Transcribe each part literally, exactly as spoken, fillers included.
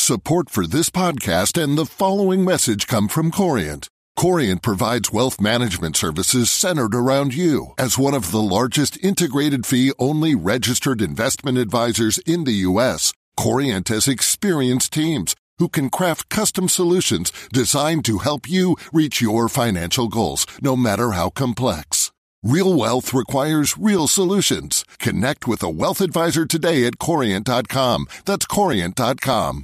Support for this podcast and the following message come from Corient. Corient provides wealth management services centered around you. As one of the largest integrated fee-only registered investment advisors in the U S, Corient has experienced teams who can craft custom solutions designed to help you reach your financial goals, no matter how complex. Real wealth requires real solutions. Connect with a wealth advisor today at corient dot com. That's corient dot com.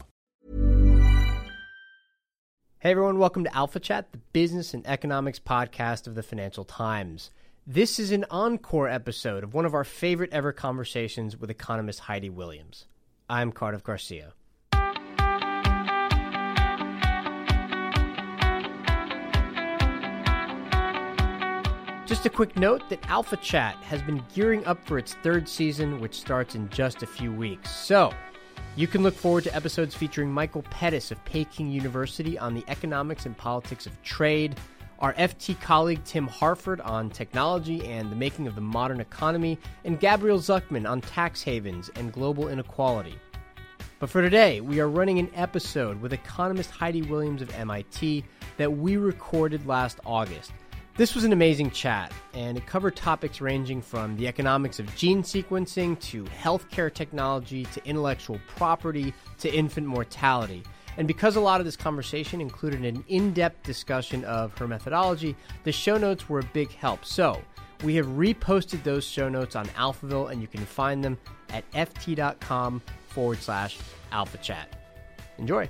Hey everyone, welcome to Alpha Chat, the business and economics podcast of the Financial Times. This is an encore episode of one of our favorite ever conversations with economist Heidi Williams. I'm Cardiff Garcia. Just a quick note that Alpha Chat has been gearing up for its third season, which starts in just a few weeks. So, you can look forward to episodes featuring Michael Pettis of Peking University on the economics and politics of trade, our F T colleague Tim Harford on technology and the making of the modern economy, and Gabriel Zuckman on tax havens and global inequality. But for today, we are running an episode with economist Heidi Williams of M I T that we recorded last August. This was an amazing chat, and it covered topics ranging from the economics of gene sequencing to healthcare technology to intellectual property to infant mortality. And because a lot of this conversation included an in-depth discussion of her methodology, the show notes were a big help. So we have reposted those show notes on Alphaville, and you can find them at ft.com forward slash alpha chat. Enjoy.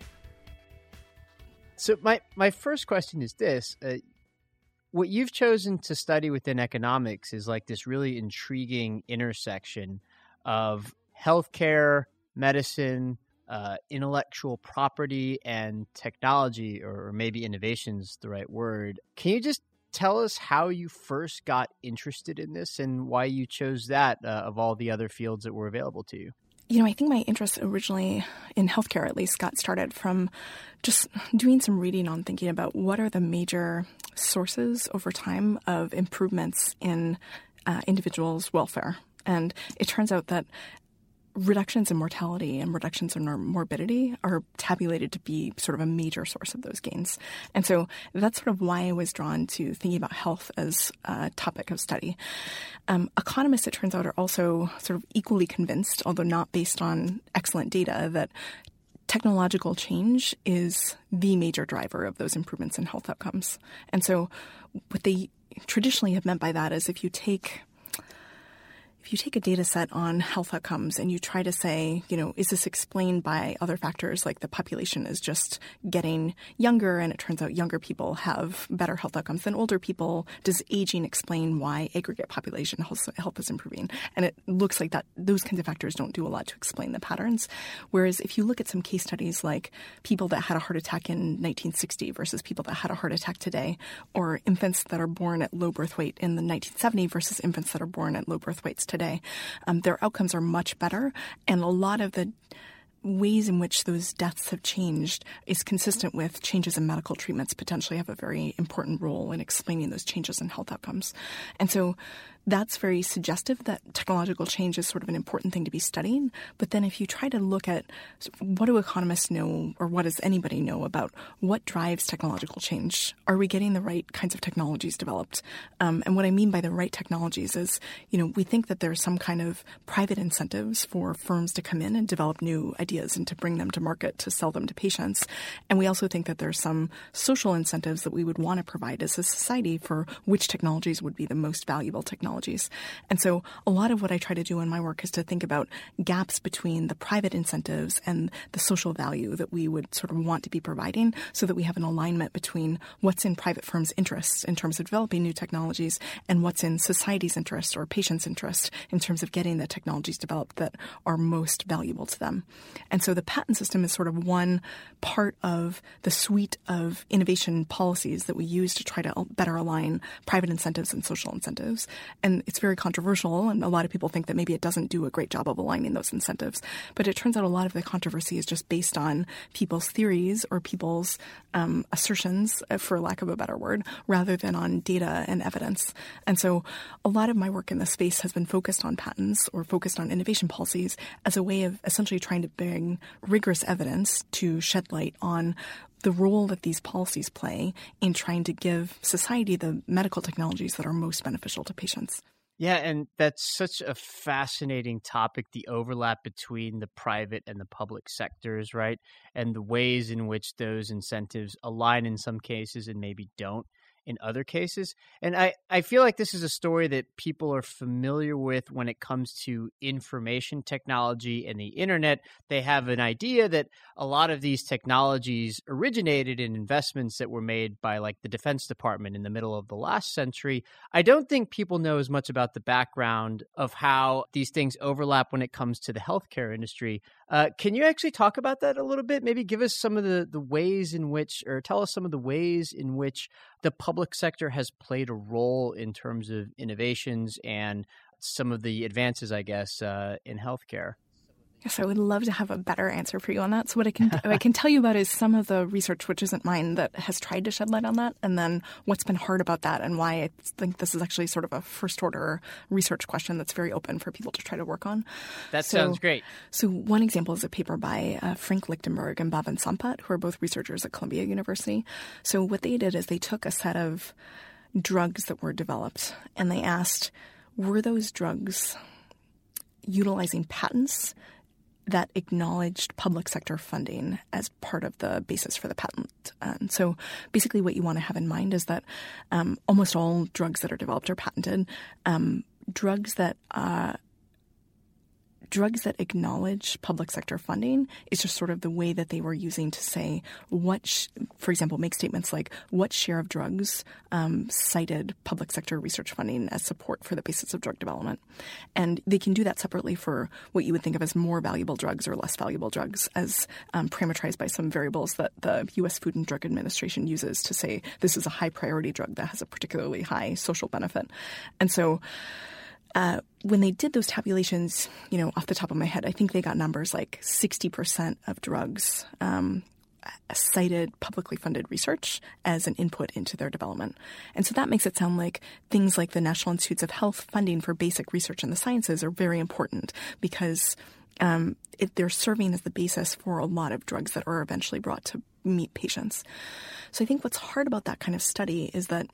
So my, my first question is this. Uh, What you've chosen to study within economics is like this really intriguing intersection of healthcare, medicine, uh, intellectual property, and technology, or maybe innovation is the right word. Can you just tell us how you first got interested in this and why you chose that uh, of all the other fields that were available to you? You know, I think my interest originally in healthcare, at least, got started from just doing some reading on thinking about what are the major sources over time of improvements in uh, individuals' welfare. And it turns out that reductions in mortality and reductions in morbidity are tabulated to be sort of a major source of those gains. And so that's sort of why I was drawn to thinking about health as a topic of study. Um, economists, it turns out, are also sort of equally convinced, although not based on excellent data, that technological change is the major driver of those improvements in health outcomes. And so what they traditionally have meant by that is if you take If you take a data set on health outcomes and you try to say, you know, is this explained by other factors like the population is just getting younger and it turns out younger people have better health outcomes than older people? Does aging explain why aggregate population health is improving? And it looks like that those kinds of factors don't do a lot to explain the patterns. Whereas if you look at some case studies like people that had a heart attack in nineteen sixty versus people that had a heart attack today, or infants that are born at low birth weight in the nineteen seventies versus infants that are born at low birth weights today, Today, um, their outcomes are much better, and a lot of the ways in which those deaths have changed is consistent with changes in medical treatments potentially have a very important role in explaining those changes in health outcomes. And so that's very suggestive that technological change is sort of an important thing to be studying. But then if you try to look at what do economists know, or what does anybody know about what drives technological change? Are we getting the right kinds of technologies developed? Um, and what I mean by the right technologies is, you know, we think that there's some kind of private incentives for firms to come in and develop new ideas and to bring them to market, to sell them to patients. And we also think that there's some social incentives that we would want to provide as a society for which technologies would be the most valuable technologies. And so a lot of what I try to do in my work is to think about gaps between the private incentives and the social value that we would sort of want to be providing so that we have an alignment between what's in private firms' interests in terms of developing new technologies and what's in society's interest or patients' interest in terms of getting the technologies developed that are most valuable to them. And so the patent system is sort of one part of the suite of innovation policies that we use to try to better align private incentives and social incentives. And it's very controversial, and a lot of people think that maybe it doesn't do a great job of aligning those incentives. But it turns out a lot of the controversy is just based on people's theories or people's um, assertions, for lack of a better word, rather than on data and evidence. And so a lot of my work in this space has been focused on patents or focused on innovation policies as a way of essentially trying to providing rigorous evidence to shed light on the role that these policies play in trying to give society the medical technologies that are most beneficial to patients. Yeah, and that's such a fascinating topic, the overlap between the private and the public sectors, right? And the ways in which those incentives align in some cases and maybe don't in other cases. And I, I feel like this is a story that people are familiar with when it comes to information technology and the internet. They have an idea that a lot of these technologies originated in investments that were made by like the Defense Department in the middle of the last century. I don't think people know as much about the background of how these things overlap when it comes to the healthcare industry. Uh, can you actually talk about that a little bit? Maybe give us some of the, the ways in which, or tell us some of the ways in which the public sector has played a role in terms of innovations and some of the advances, I guess, uh, in healthcare. Yes, I would love to have a better answer for you on that. So what I can what I can tell you about is some of the research, which isn't mine, that has tried to shed light on that, and then what's been hard about that and why I think this is actually sort of a first-order research question that's very open for people to try to work on. That so, sounds great. So one example is a paper by uh, Frank Lichtenberg and Bhavan Sampat, who are both researchers at Columbia University. So what they did is they took a set of drugs that were developed, and they asked, were those drugs utilizing patents that acknowledged public sector funding as part of the basis for the patent. And so basically what you want to have in mind is that um, almost all drugs that are developed are patented. Um, drugs that uh, drugs that acknowledge public sector funding is just sort of the way that they were using to say what, sh- for example, make statements like what share of drugs um, cited public sector research funding as support for the basis of drug development. And they can do that separately for what you would think of as more valuable drugs or less valuable drugs, as um, parameterized by some variables that the U S Food and Drug Administration uses to say this is a high priority drug that has a particularly high social benefit. And so Uh, when they did those tabulations, you know, off the top of my head, I think they got numbers like sixty percent of drugs um, cited publicly funded research as an input into their development. And so that makes it sound like things like the National Institutes of Health funding for basic research in the sciences are very important because um, it, they're serving as the basis for a lot of drugs that are eventually brought to meet patients. So I think what's hard about that kind of study is that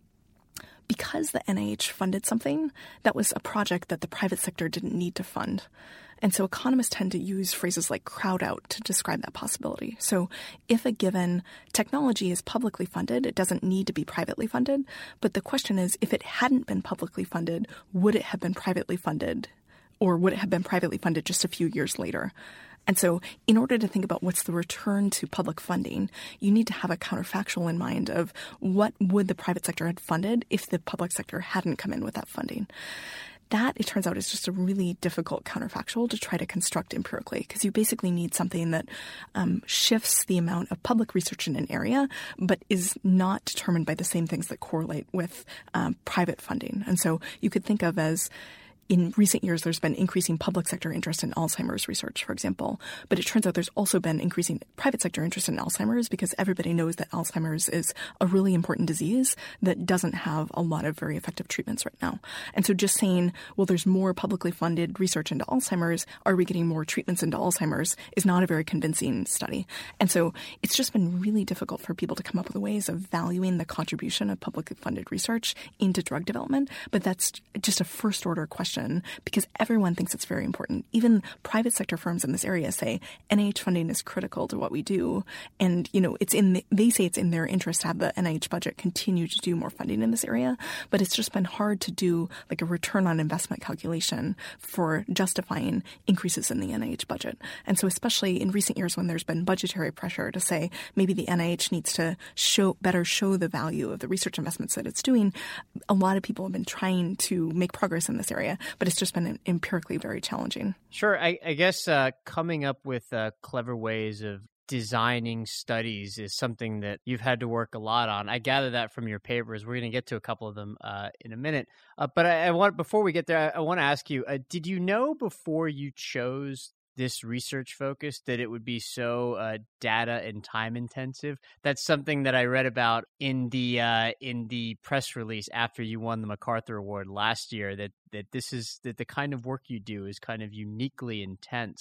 because the N I H funded something, that was a project that the private sector didn't need to fund. And so economists tend to use phrases like crowd out to describe that possibility. So if a given technology is publicly funded, it doesn't need to be privately funded. But the question is, if it hadn't been publicly funded, would it have been privately funded? Or would it have been privately funded just a few years later? And so in order to think about what's the return to public funding, you need to have a counterfactual in mind of what would the private sector have funded if the public sector hadn't come in with that funding. That, it turns out, is just a really difficult counterfactual to try to construct empirically, because you basically need something that um, shifts the amount of public research in an area, but is not determined by the same things that correlate with um, private funding. And so you could think of as, in recent years, there's been increasing public sector interest in Alzheimer's research, for example. But it turns out there's also been increasing private sector interest in Alzheimer's because everybody knows that Alzheimer's is a really important disease that doesn't have a lot of very effective treatments right now. And so just saying, well, there's more publicly funded research into Alzheimer's, are we getting more treatments into Alzheimer's, is not a very convincing study. And so it's just been really difficult for people to come up with ways of valuing the contribution of publicly funded research into drug development. But that's just a first order question, because everyone thinks it's very important. Even private sector firms in this area say N I H funding is critical to what we do. And, you know, it's in the, they say it's in their interest to have the N I H budget continue to do more funding in this area. But it's just been hard to do like a return on investment calculation for justifying increases in the N I H budget. And so especially in recent years when there's been budgetary pressure to say maybe the N I H needs to show better show the value of the research investments that it's doing, a lot of people have been trying to make progress in this area. But it's just been empirically very challenging. Sure. I, I guess uh, coming up with uh, clever ways of designing studies is something that you've had to work a lot on. I gather that from your papers. We're going to get to a couple of them uh, in a minute. Uh, but I, I want before we get there, I, I want to ask you, uh, did you know before you chose this research focus that it would be so uh, data and time intensive? That's something that I read about in the uh, in the press release after you won the MacArthur Award last year, that that this is that the kind of work you do is kind of uniquely intense.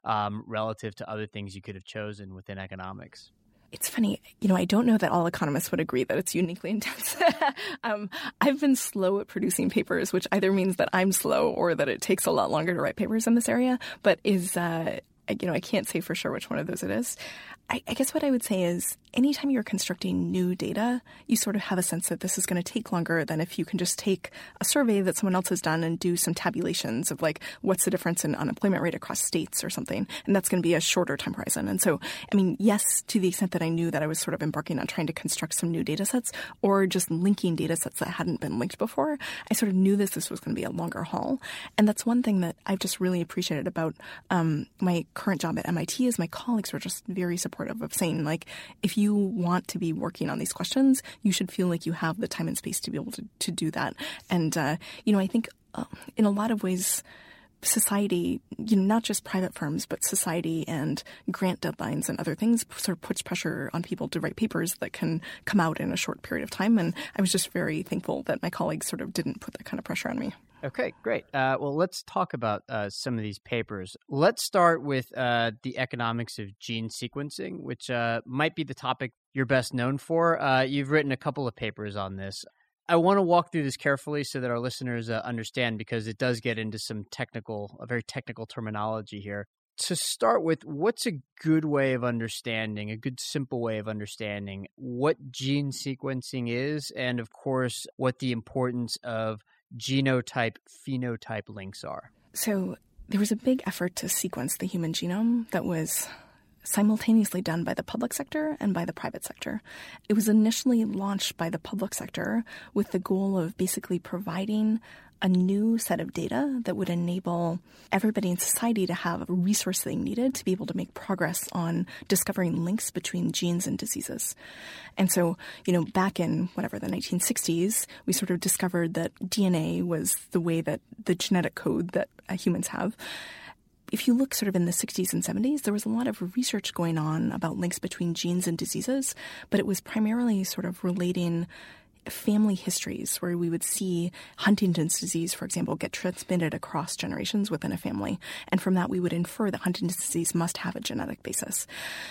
um, relative to other things you could have chosen within economics? It's funny, you know, I don't know that all economists would agree that it's uniquely intense. um, I've been slow at producing papers, which either means that I'm slow or that it takes a lot longer to write papers in this area, but is, uh, you know, I can't say for sure which one of those it is. I, I guess what I would say is anytime you're constructing new data, you sort of have a sense that this is going to take longer than if you can just take a survey that someone else has done and do some tabulations of like, what's the difference in unemployment rate across states or something. And that's going to be a shorter time horizon. And so, I mean, yes, to the extent that I knew that I was sort of embarking on trying to construct some new data sets or just linking data sets that hadn't been linked before, I sort of knew this, this was going to be a longer haul. And that's one thing that I've just really appreciated about um, my current job at M I T is my colleagues were just very supportive of saying, like, if you want to be working on these questions, you should feel like you have the time and space to be able to, to do that. And, uh, you know, I think uh, in a lot of ways, society, you know, not just private firms, but society and grant deadlines and other things sort of puts pressure on people to write papers that can come out in a short period of time. And I was just very thankful that my colleagues sort of didn't put that kind of pressure on me. Okay, great. Uh, well, let's talk about uh, some of these papers. Let's start with uh, the economics of gene sequencing, which uh, might be the topic you're best known for. Uh, you've written a couple of papers on this. I want to walk through this carefully so that our listeners uh, understand, because it does get into some technical, a very technical terminology here. To start with, what's a good way of understanding, a good simple way of understanding what gene sequencing is, and of course, what the importance of genotype-phenotype links are? So there was a big effort to sequence the human genome that was simultaneously done by the public sector and by the private sector. It was initially launched by the public sector with the goal of basically providing a new set of data that would enable everybody in society to have a resource they needed to be able to make progress on discovering links between genes and diseases. And so, you know, back in whatever, the nineteen sixties, we sort of discovered that D N A was the way that the genetic code that uh, humans have. If you look sort of in the sixties and seventies, there was a lot of research going on about links between genes and diseases, but it was primarily sort of relating family histories where we would see Huntington's disease, for example, get transmitted across generations within a family. And from that, we would infer that Huntington's disease must have a genetic basis.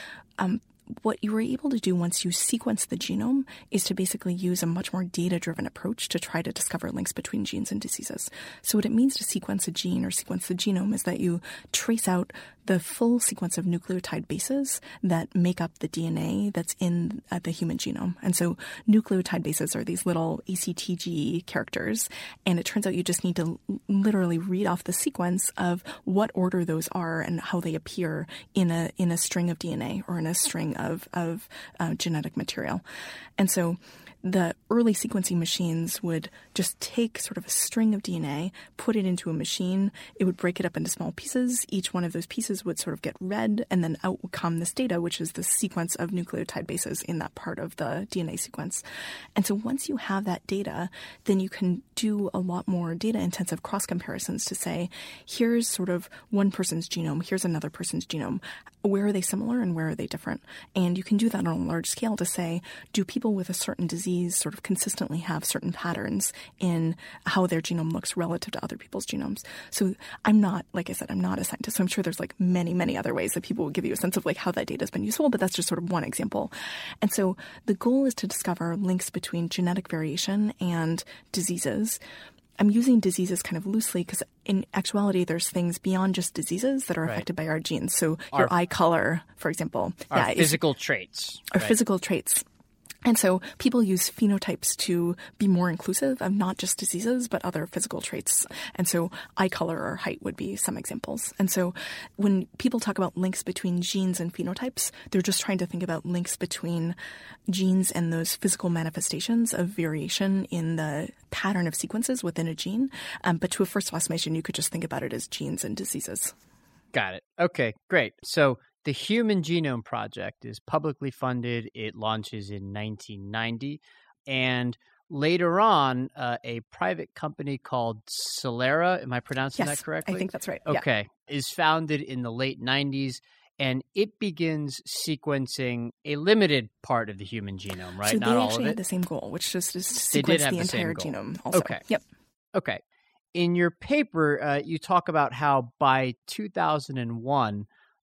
Um, What you were able to do once you sequence the genome is to basically use a much more data-driven approach to try to discover links between genes and diseases. So what it means to sequence a gene or sequence the genome is that you trace out the full sequence of nucleotide bases that make up the D N A that's in uh, the human genome. And so nucleotide bases are these little A C T G characters, and it turns out you just need to l- literally read off the sequence of what order those are and how they appear in a in a string of D N A or in a string of, of uh, genetic material. And so the early sequencing machines would just take sort of a string of D N A, put it into a machine. It would break it up into small pieces. Each one of those pieces would sort of get read, and then out would come this data, which is the sequence of nucleotide bases in that part of the D N A sequence. And so once you have that data, then you can do a lot more data-intensive cross-comparisons to say, here's sort of one person's genome, here's another person's genome. Where are they similar and where are they different? And you can do that on a large scale to say, do people with a certain disease sort of consistently have certain patterns in how their genome looks relative to other people's genomes? So I'm not, like I said, I'm not a scientist, so I'm sure there's like many, many other ways that people will give you a sense of like how that data has been useful, but that's just sort of one example. And so the goal is to discover links between genetic variation and diseases. I'm using diseases kind of loosely because in actuality, there's things beyond just diseases that are right. affected by our genes. So our, your eye color, for example. Our yeah, physical is, traits. Our right? physical traits. And so people use phenotypes to be more inclusive of not just diseases, but other physical traits. And so eye color or height would be some examples. And so when people talk about links between genes and phenotypes, they're just trying to think about links between genes and those physical manifestations of variation in the pattern of sequences within a gene. Um, but to a first estimation, you could just think about it as genes and diseases. Got it. Okay, great. So the Human Genome Project is publicly funded. It launches in nineteen ninety. And later on, uh, a private company called Celera, am I pronouncing yes, that correctly? I think that's right. Okay. Yeah. Is founded in the late nineties. And it begins sequencing a limited part of the human genome, right? So Not they all actually of it. had the same goal, which is to They did sequence have the the same entire goal. genome also. Okay. Yep. Okay. In your paper, uh, you talk about how by two thousand one,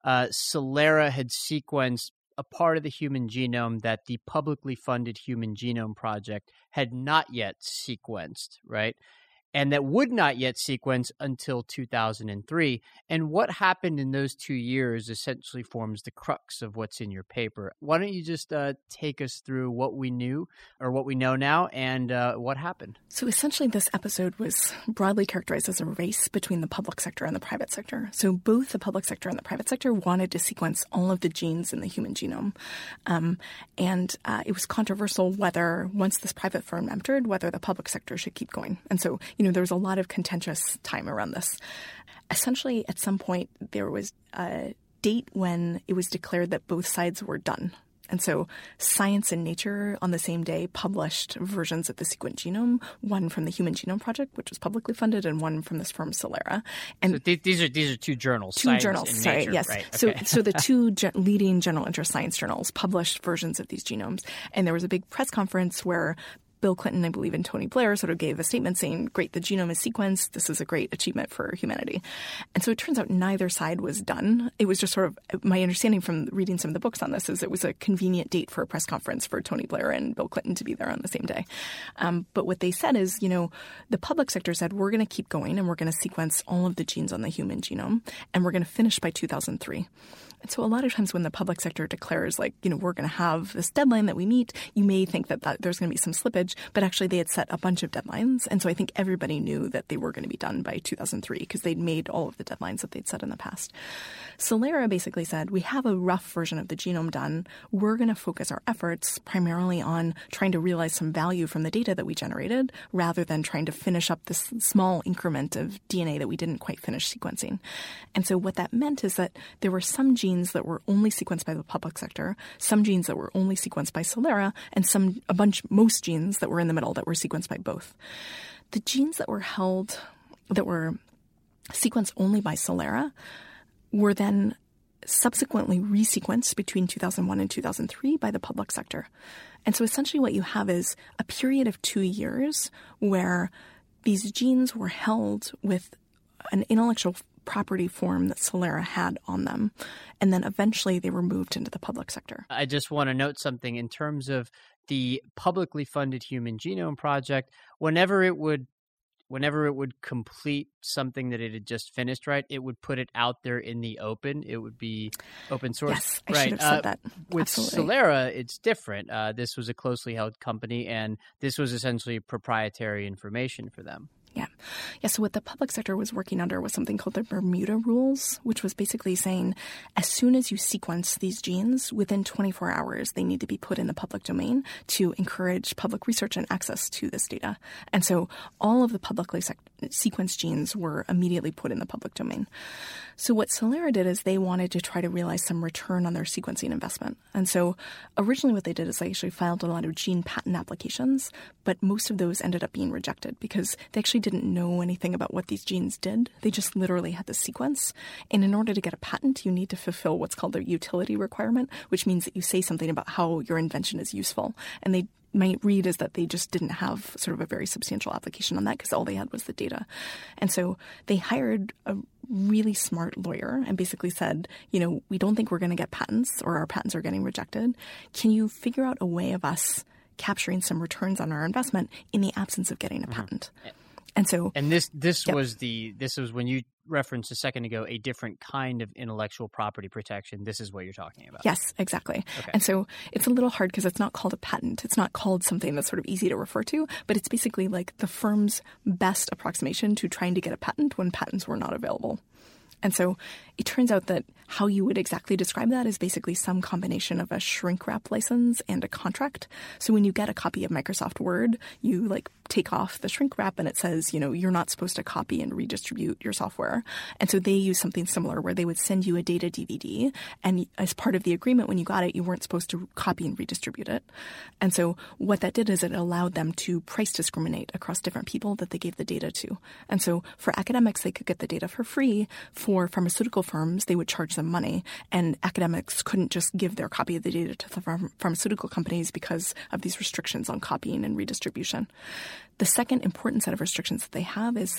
uh, Celera had sequenced a part of the human genome that the publicly funded Human Genome Project had not yet sequenced, right? And that would not yet sequence until two thousand three. And what happened in those two years essentially forms the crux of what's in your paper. Why don't you just uh, take us through what we knew or what we know now and uh, what happened? So essentially this episode was broadly characterized as a race between the public sector and the private sector. So both the public sector and the private sector wanted to sequence all of the genes in the human genome. Um, and uh, it was controversial whether, once this private firm entered, whether the public sector should keep going. And so you know, there was a lot of contentious time around this. Essentially, at some point, there was a date when it was declared that both sides were done. And so Science and Nature on the same day published versions of the sequenced genome, one from the Human Genome Project, which was publicly funded, and one from this firm Celera. And so th- these are these are two journals, two Science journals. and Sorry, Nature. yes. Right, so okay. so the two ge- leading general interest science journals published versions of these genomes, and there was a big press conference where Bill Clinton, I believe, and Tony Blair sort of gave a statement saying, great, the genome is sequenced. This is a great achievement for humanity. And so it turns out neither side was done. It was just sort of my understanding from reading some of the books on this is it was a convenient date for a press conference for Tony Blair and Bill Clinton to be there on the same day. Um, but what they said is, you know, the public sector said, we're going to keep going and we're going to sequence all of the genes on the human genome and we're going to finish by two thousand three. And so a lot of times when the public sector declares, like, you know, we're going to have this deadline that we meet, you may think that, that there's going to be some slippage, but actually they had set a bunch of deadlines. And so I think everybody knew that they were going to be done by two thousand three because they'd made all of the deadlines that they'd set in the past. Celera basically said, we have a rough version of the genome done. We're going to focus our efforts primarily on trying to realize some value from the data that we generated rather than trying to finish up this small increment of D N A that we didn't quite finish sequencing. And so what that meant is that there were some genes genes that were only sequenced by the public sector, some genes that were only sequenced by Celera, and some a bunch, most genes that were in the middle that were sequenced by both. The genes that were held, that were sequenced only by Celera, were then subsequently resequenced between two thousand one and two thousand three by the public sector. And so essentially what you have is a period of two years where these genes were held with an intellectual property form that Celera had on them. And then eventually they were moved into the public sector. I just want to note something in terms of the publicly funded Human Genome Project. Whenever it would whenever it would complete something that it had just finished, right, it would put it out there in the open. It would be open source. Yes, I right. should have said uh, that. With Absolutely. Celera, it's different. Uh, this was a closely held company, and this was essentially proprietary information for them. Yeah. Yeah. So what the public sector was working under was something called the Bermuda Rules, which was basically saying as soon as you sequence these genes, within twenty-four hours, they need to be put in the public domain to encourage public research and access to this data. And so all of the publicly sec- sequenced genes were immediately put in the public domain. So what Celera did is they wanted to try to realize some return on their sequencing investment. And so originally what they did is they actually filed a lot of gene patent applications, but most of those ended up being rejected because they actually didn't know anything about what these genes did. They just literally had the sequence. And in order to get a patent, you need to fulfill what's called a utility requirement, which means that you say something about how your invention is useful. And they might read is that they just didn't have sort of a very substantial application on that because all they had was the data. And so they hired a really smart lawyer and basically said, you know, we don't think we're going to get patents or our patents are getting rejected. Can you figure out a way of us capturing some returns on our investment in the absence of getting a patent? Mm-hmm. And so, and this this yep. was the this was when you referenced a second ago a different kind of intellectual property protection. This is what you're talking about. Yes, exactly. Okay. And so it's a little hard because it's not called a patent. It's not called something that's sort of easy to refer to, but it's basically like the firm's best approximation to trying to get a patent when patents were not available. And so it turns out that how you would exactly describe that is basically some combination of a shrink wrap license and a contract. So when you get a copy of Microsoft Word, you like take off the shrink wrap and it says, you know, you're not supposed to copy and redistribute your software. And so they use something similar where they would send you a data D V D. And as part of the agreement, when you got it, you weren't supposed to copy and redistribute it. And so what that did is it allowed them to price discriminate across different people that they gave the data to. And so for academics, they could get the data for free. For pharmaceutical firms, they would charge them money. And academics couldn't just give their copy of the data to the pharm- pharmaceutical companies because of these restrictions on copying and redistribution. The second important set of restrictions that they have is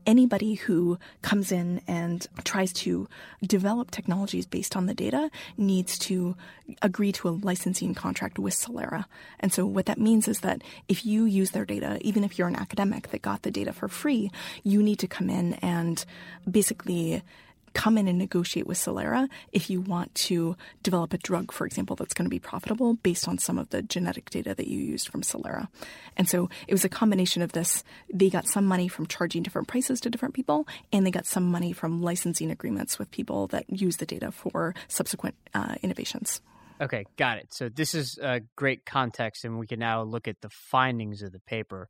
anybody who comes in and tries to develop technologies based on the data needs to agree to a licensing contract with Celera. And so what that means is that if you use their data, even if you're an academic that got the data for free, you need to come in and basically come in and negotiate with Celera if you want to develop a drug, for example, that's going to be profitable based on some of the genetic data that you used from Celera. And so it was a combination of this. They got some money from charging different prices to different people, and they got some money from licensing agreements with people that use the data for subsequent uh, innovations. Okay, got it. So this is a great context, and we can now look at the findings of the paper.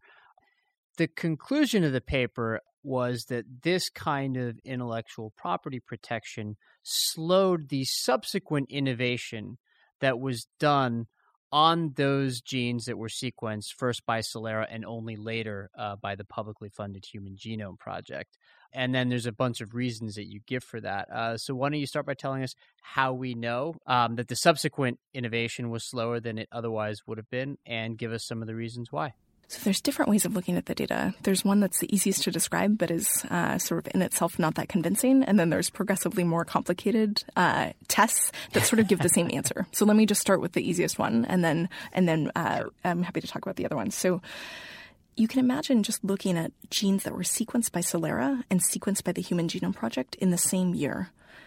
The conclusion of the paper was that this kind of intellectual property protection slowed the subsequent innovation that was done on those genes that were sequenced first by Celera and only later uh, by the publicly funded Human Genome Project. And then there's a bunch of reasons that you give for that. Uh, so why don't you start by telling us how we know um, that the subsequent innovation was slower than it otherwise would have been, and give us some of the reasons why. So there's different ways of looking at the data. There's one that's the easiest to describe but is uh, sort of in itself not that convincing. And then there's progressively more complicated uh, tests that sort of give the same answer. So let me just start with the easiest one, and then and then uh, I'm happy to talk about the other ones. So you can imagine just looking at genes that were sequenced by Celera and sequenced by the Human Genome Project in the same year.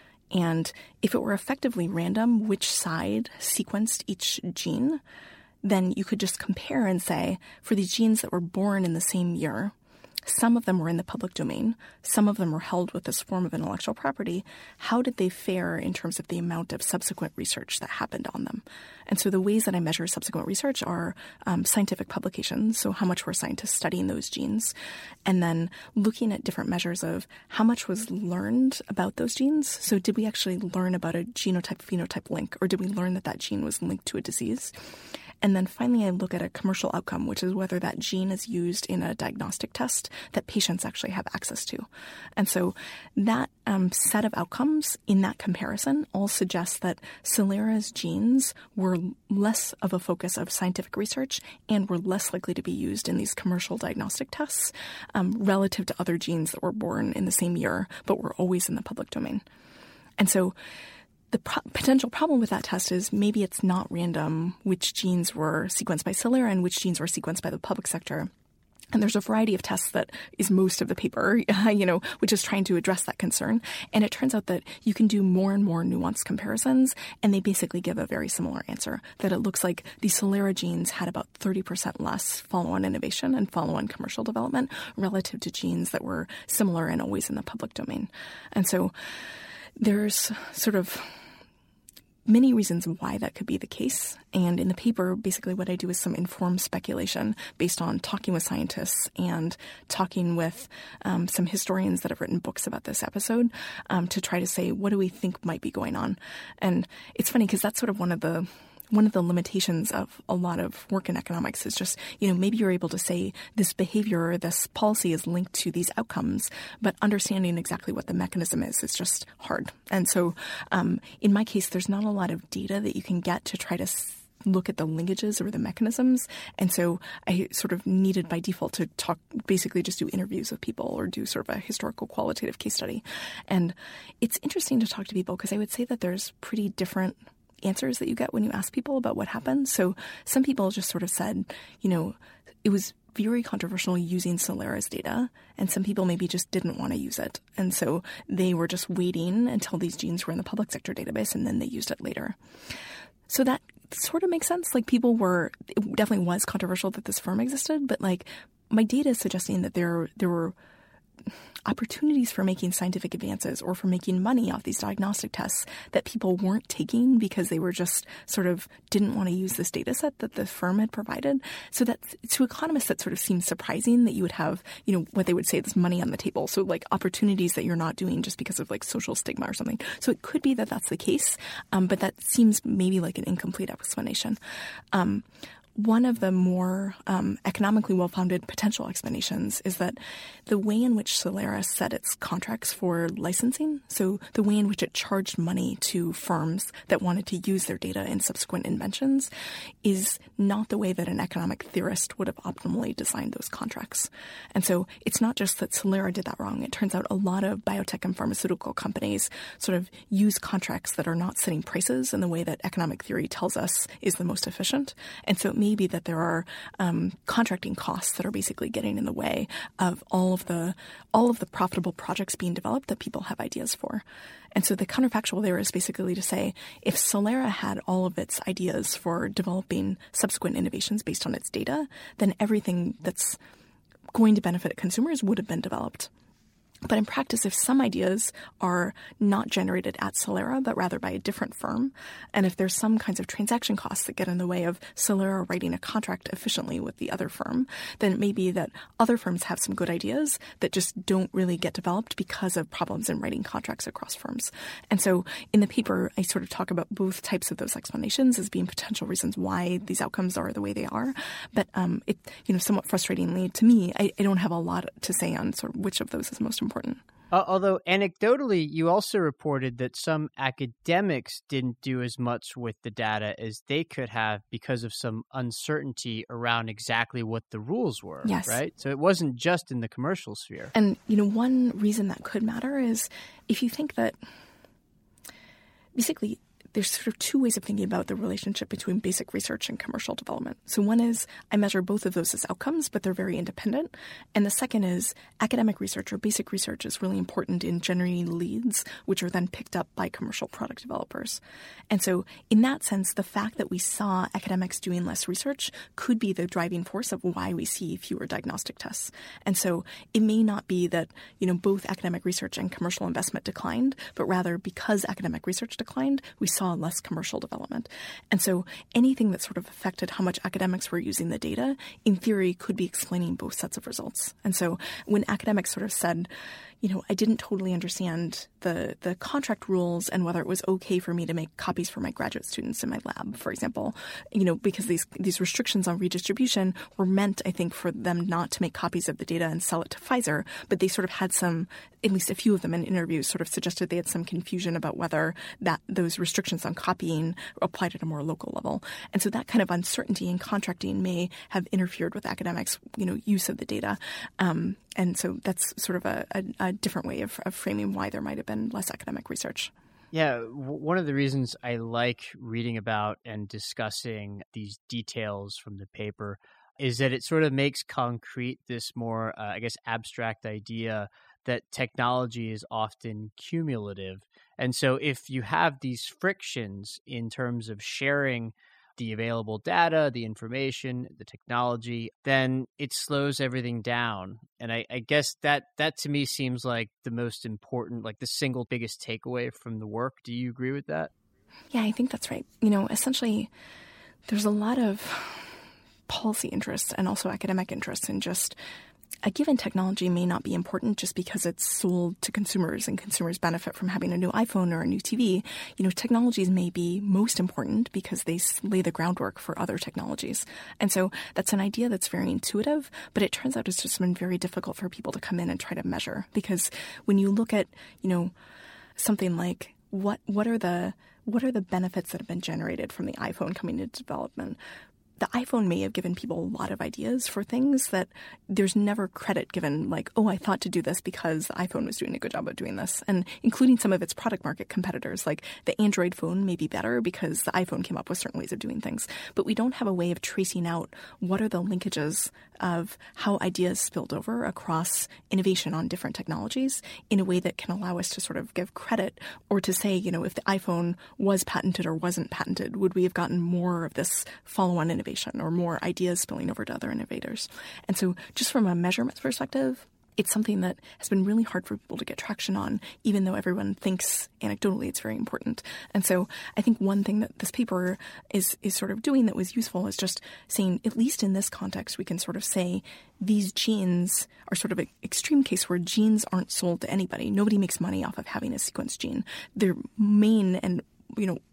And if it were effectively random which side sequenced each gene, then you could just compare and say, for these genes that were born in the same year, some of them were in the public domain, some of them were held with this form of intellectual property. How did they fare in terms of the amount of subsequent research that happened on them? And so the ways that I measure subsequent research are um, scientific publications, so how much were scientists studying those genes, and then looking at different measures of how much was learned about those genes. So did we actually learn about a genotype-phenotype link, or did we learn that that gene was linked to a disease? And then finally, I look at a commercial outcome, which is whether that gene is used in a diagnostic test that patients actually have access to. And so that um, set of outcomes in that comparison all suggests that Celera's genes were less of a focus of scientific research and were less likely to be used in these commercial diagnostic tests um, relative to other genes that were born in the same year but were always in the public domain. And so the pro- potential problem with that test is maybe it's not random which genes were sequenced by Celera and which genes were sequenced by the public sector. And there's a variety of tests that is most of the paper, you know, which is trying to address that concern. And it turns out that you can do more and more nuanced comparisons, and they basically give a very similar answer, that it looks like the Celera genes had about thirty percent less follow-on innovation and follow-on commercial development relative to genes that were similar and always in the public domain. And so there's sort of many reasons why that could be the case. And in the paper, basically what I do is some informed speculation based on talking with scientists and talking with um, some historians that have written books about this episode um, to try to say, what do we think might be going on? And it's funny because that's sort of one of the One of the limitations of a lot of work in economics is just, you know, maybe you're able to say this behavior or this policy is linked to these outcomes, but understanding exactly what the mechanism is is just hard. And so um, in my case, there's not a lot of data that you can get to try to s- look at the linkages or the mechanisms. And so I sort of needed by default to talk, basically just do interviews with people or do sort of a historical qualitative case study. And it's interesting to talk to people because I would say that there's pretty different answers that you get when you ask people about what happened. So some people just sort of said, you know, it was very controversial using Celera's data, and some people maybe just didn't want to use it. And so they were just waiting until these genes were in the public sector database, and then they used it later. So that sort of makes sense. Like people were, it definitely was controversial that this firm existed, but like my data is suggesting that there, there were opportunities for making scientific advances or for making money off these diagnostic tests that people weren't taking because they were just sort of didn't want to use this data set that the firm had provided. So that to economists, that sort of seems surprising that you would have, you know, what they would say is money on the table. So like opportunities that you're not doing just because of like social stigma or something. So it could be that that's the case, um, but that seems maybe like an incomplete explanation. Um, one of the more um, economically well-founded potential explanations is that the way in which Celera set its contracts for licensing, so the way in which it charged money to firms that wanted to use their data in subsequent inventions, is not the way that an economic theorist would have optimally designed those contracts. And so it's not just that Celera did that wrong. It turns out a lot of biotech and pharmaceutical companies sort of use contracts that are not setting prices in the way that economic theory tells us is the most efficient. And so it may be that there are um, contracting costs that are basically getting in the way of all of the all of the profitable projects being developed that people have ideas for. And so the counterfactual there is basically to say, if Celera had all of its ideas for developing subsequent innovations based on its data, then everything that's going to benefit consumers would have been developed. But in practice, if some ideas are not generated at Celera, but rather by a different firm, and if there's some kinds of transaction costs that get in the way of Celera writing a contract efficiently with the other firm, then it may be that other firms have some good ideas that just don't really get developed because of problems in writing contracts across firms. And so in the paper, I sort of talk about both types of those explanations as being potential reasons why these outcomes are the way they are. But um, it, you know, somewhat frustratingly to me, I, I don't have a lot to say on sort of which of those is most important. Uh, although anecdotally, you also reported that some academics didn't do as much with the data as they could have because of some uncertainty around exactly what the rules were, yes. right? So it wasn't just in the commercial sphere. And, you know, one reason that could matter is if you think that basically there's sort of two ways of thinking about the relationship between basic research and commercial development. So one is I measure both of those as outcomes, but they're very independent. And the second is academic research or basic research is really important in generating leads, which are then picked up by commercial product developers. And so in that sense, the fact that we saw academics doing less research could be the driving force of why we see fewer diagnostic tests. And so it may not be that, you know, both academic research and commercial investment declined, but rather because academic research declined, we saw less commercial development. And so anything that sort of affected how much academics were using the data, in theory, could be explaining both sets of results. And so when academics sort of said, you know, I didn't totally understand the the contract rules and whether it was okay for me to make copies for my graduate students in my lab, for example, you know, because these these restrictions on redistribution were meant, I think, for them not to make copies of the data and sell it to Pfizer, but they sort of had some, at least a few of them in interviews sort of suggested they had some confusion about whether that those restrictions on copying applied at a more local level. And so that kind of uncertainty in contracting may have interfered with academics, you know, use of the data. Um, and so that's sort of a, a, a different way of, of framing why there might have been less academic research. Yeah, w- one of the reasons I like reading about and discussing these details from the paper is that it sort of makes concrete this more, uh, I guess, abstract idea that technology is often cumulative. And so if you have these frictions in terms of sharing the available data, the information, the technology, then it slows everything down. And I, I guess that that to me seems like the most important, like the single biggest takeaway from the work. Do you agree with that? Yeah, I think that's right. You know, essentially, there's a lot of policy interests and also academic interests in just a given technology may not be important just because it's sold to consumers and consumers benefit from having a new iPhone or a new T V. You know, technologies may be most important because they lay the groundwork for other technologies. And so that's an idea that's very intuitive, but it turns out it's just been very difficult for people to come in and try to measure. Because when you look at, you know, something like what what are the what are the benefits that have been generated from the iPhone coming into development? The iPhone may have given people a lot of ideas for things that there's never credit given, like, oh, I thought to do this because the iPhone was doing a good job of doing this, and including some of its product market competitors. Like the Android phone may be better because the iPhone came up with certain ways of doing things. But we don't have a way of tracing out what are the linkages of how ideas spilled over across innovation on different technologies in a way that can allow us to sort of give credit or to say, you know, if the iPhone was patented or wasn't patented, would we have gotten more of this follow-on innovation or more ideas spilling over to other innovators? And so just from a measurement perspective, it's something that has been really hard for people to get traction on, even though everyone thinks anecdotally it's very important. And so I think one thing that this paper is is sort of doing that was useful is just saying, at least in this context, we can sort of say these genes are sort of an extreme case where genes aren't sold to anybody. Nobody makes money off of having a sequenced gene. Their main and you know,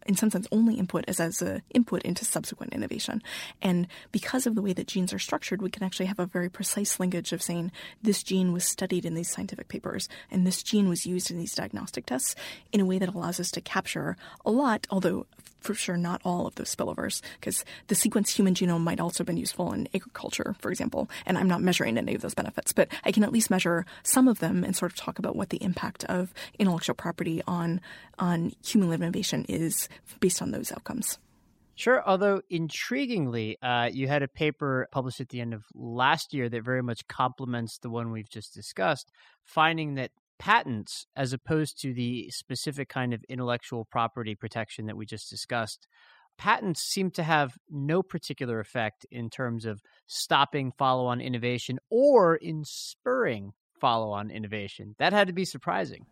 in some sense, only input is as an input into subsequent innovation. And because of the way that genes are structured, we can actually have a very precise linkage of saying this gene was studied in these scientific papers and this gene was used in these diagnostic tests in a way that allows us to capture a lot, although for sure not all of those spillovers, because the sequenced human genome might also have been useful in agriculture, for example, and I'm not measuring any of those benefits, but I can at least measure some of them and sort of talk about what the impact of intellectual property on, on human innovation is based on those outcomes. Sure. Although intriguingly, uh, you had a paper published at the end of last year that very much complements the one we've just discussed, finding that patents, as opposed to the specific kind of intellectual property protection that we just discussed, patents seem to have no particular effect in terms of stopping follow-on innovation or in spurring follow-on innovation. That had to be surprising.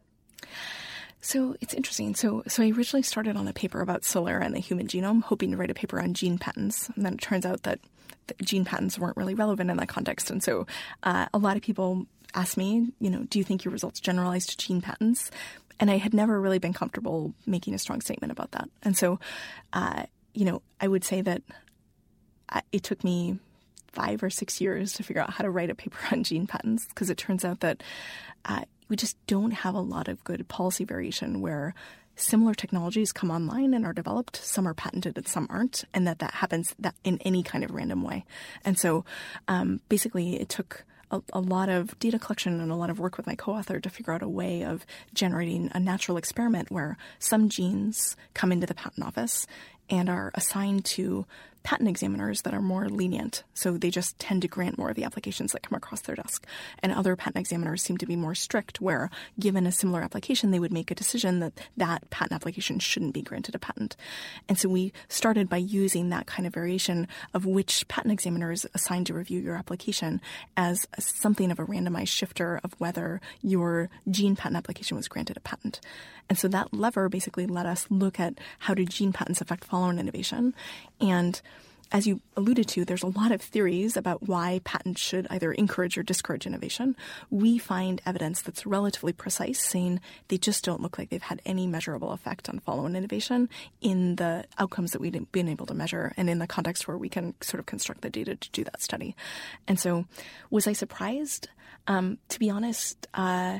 So it's interesting. So so I originally started on a paper about Celera and the human genome, hoping to write a paper on gene patents. And then it turns out that gene patents weren't really relevant in that context. And so uh, a lot of people asked me, you know, do you think your results generalize to gene patents? And I had never really been comfortable making a strong statement about that. And so, uh, you know, I would say that I, it took me five or six years to figure out how to write a paper on gene patents, because it turns out that uh, we just don't have a lot of good policy variation where similar technologies come online and are developed, some are patented and some aren't, and that that happens that in any kind of random way. And so um, basically it took a, a lot of data collection and a lot of work with my co-author to figure out a way of generating a natural experiment where some genes come into the patent office and are assigned to patent examiners that are more lenient. So they just tend to grant more of the applications that come across their desk. And other patent examiners seem to be more strict, where given a similar application, they would make a decision that that patent application shouldn't be granted a patent. And so we started by using that kind of variation of which patent examiner is assigned to review your application as something of a randomized shifter of whether your gene patent application was granted a patent. And so that lever basically let us look at how do gene patents affect follow-on innovation. And as you alluded to, there's a lot of theories about why patents should either encourage or discourage innovation. We find evidence that's relatively precise, saying they just don't look like they've had any measurable effect on follow-on innovation in the outcomes that we've been able to measure and in the context where we can sort of construct the data to do that study. And so was I surprised? Um, to be honest, uh,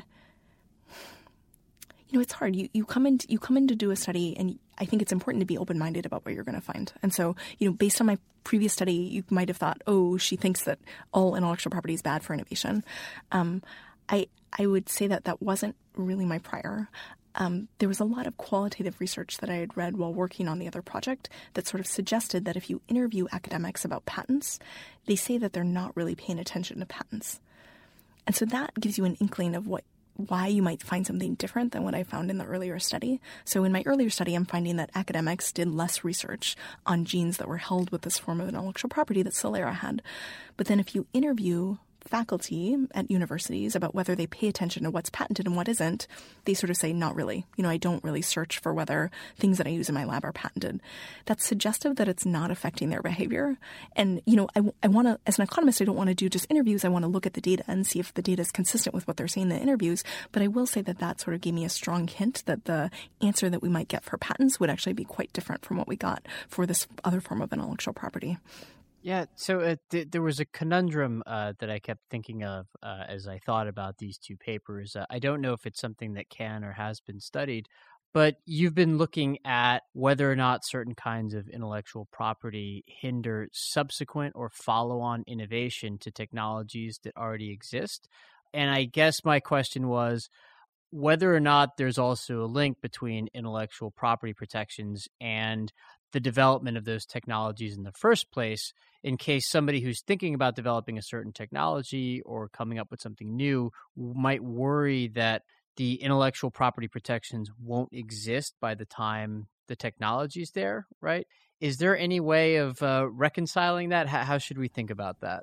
you know, it's hard. You you come in you come in to do a study, and I think it's important to be open-minded about what you're going to find. And so, you know, based on my previous study, you might have thought, oh, she thinks that all intellectual property is bad for innovation. Um, I I would say that that wasn't really my prior. Um, there was a lot of qualitative research that I had read while working on the other project that sort of suggested that if you interview academics about patents, they say that they're not really paying attention to patents. And so that gives you an inkling of what why you might find something different than what I found in the earlier study. So in my earlier study, I'm finding that academics did less research on genes that were held with this form of intellectual property that Celera had. But then if you interview faculty at universities about whether they pay attention to what's patented and what isn't, they sort of say, not really. You know, I don't really search for whether things that I use in my lab are patented. That's suggestive that it's not affecting their behavior. And, you know, I, I want to, as an economist, I don't want to do just interviews. I want to look at the data and see if the data is consistent with what they're saying in the interviews. But I will say that that sort of gave me a strong hint that the answer that we might get for patents would actually be quite different from what we got for this other form of intellectual property. Yeah, so uh, th- there was a conundrum uh, that I kept thinking of uh, as I thought about these two papers. Uh, I don't know if it's something that can or has been studied, but you've been looking at whether or not certain kinds of intellectual property hinder subsequent or follow-on innovation to technologies that already exist. And I guess my question was whether or not there's also a link between intellectual property protections and the development of those technologies in the first place, in case somebody who's thinking about developing a certain technology or coming up with something new might worry that the intellectual property protections won't exist by the time the technology's there, right? Is there any way of uh, reconciling that? How, how should we think about that?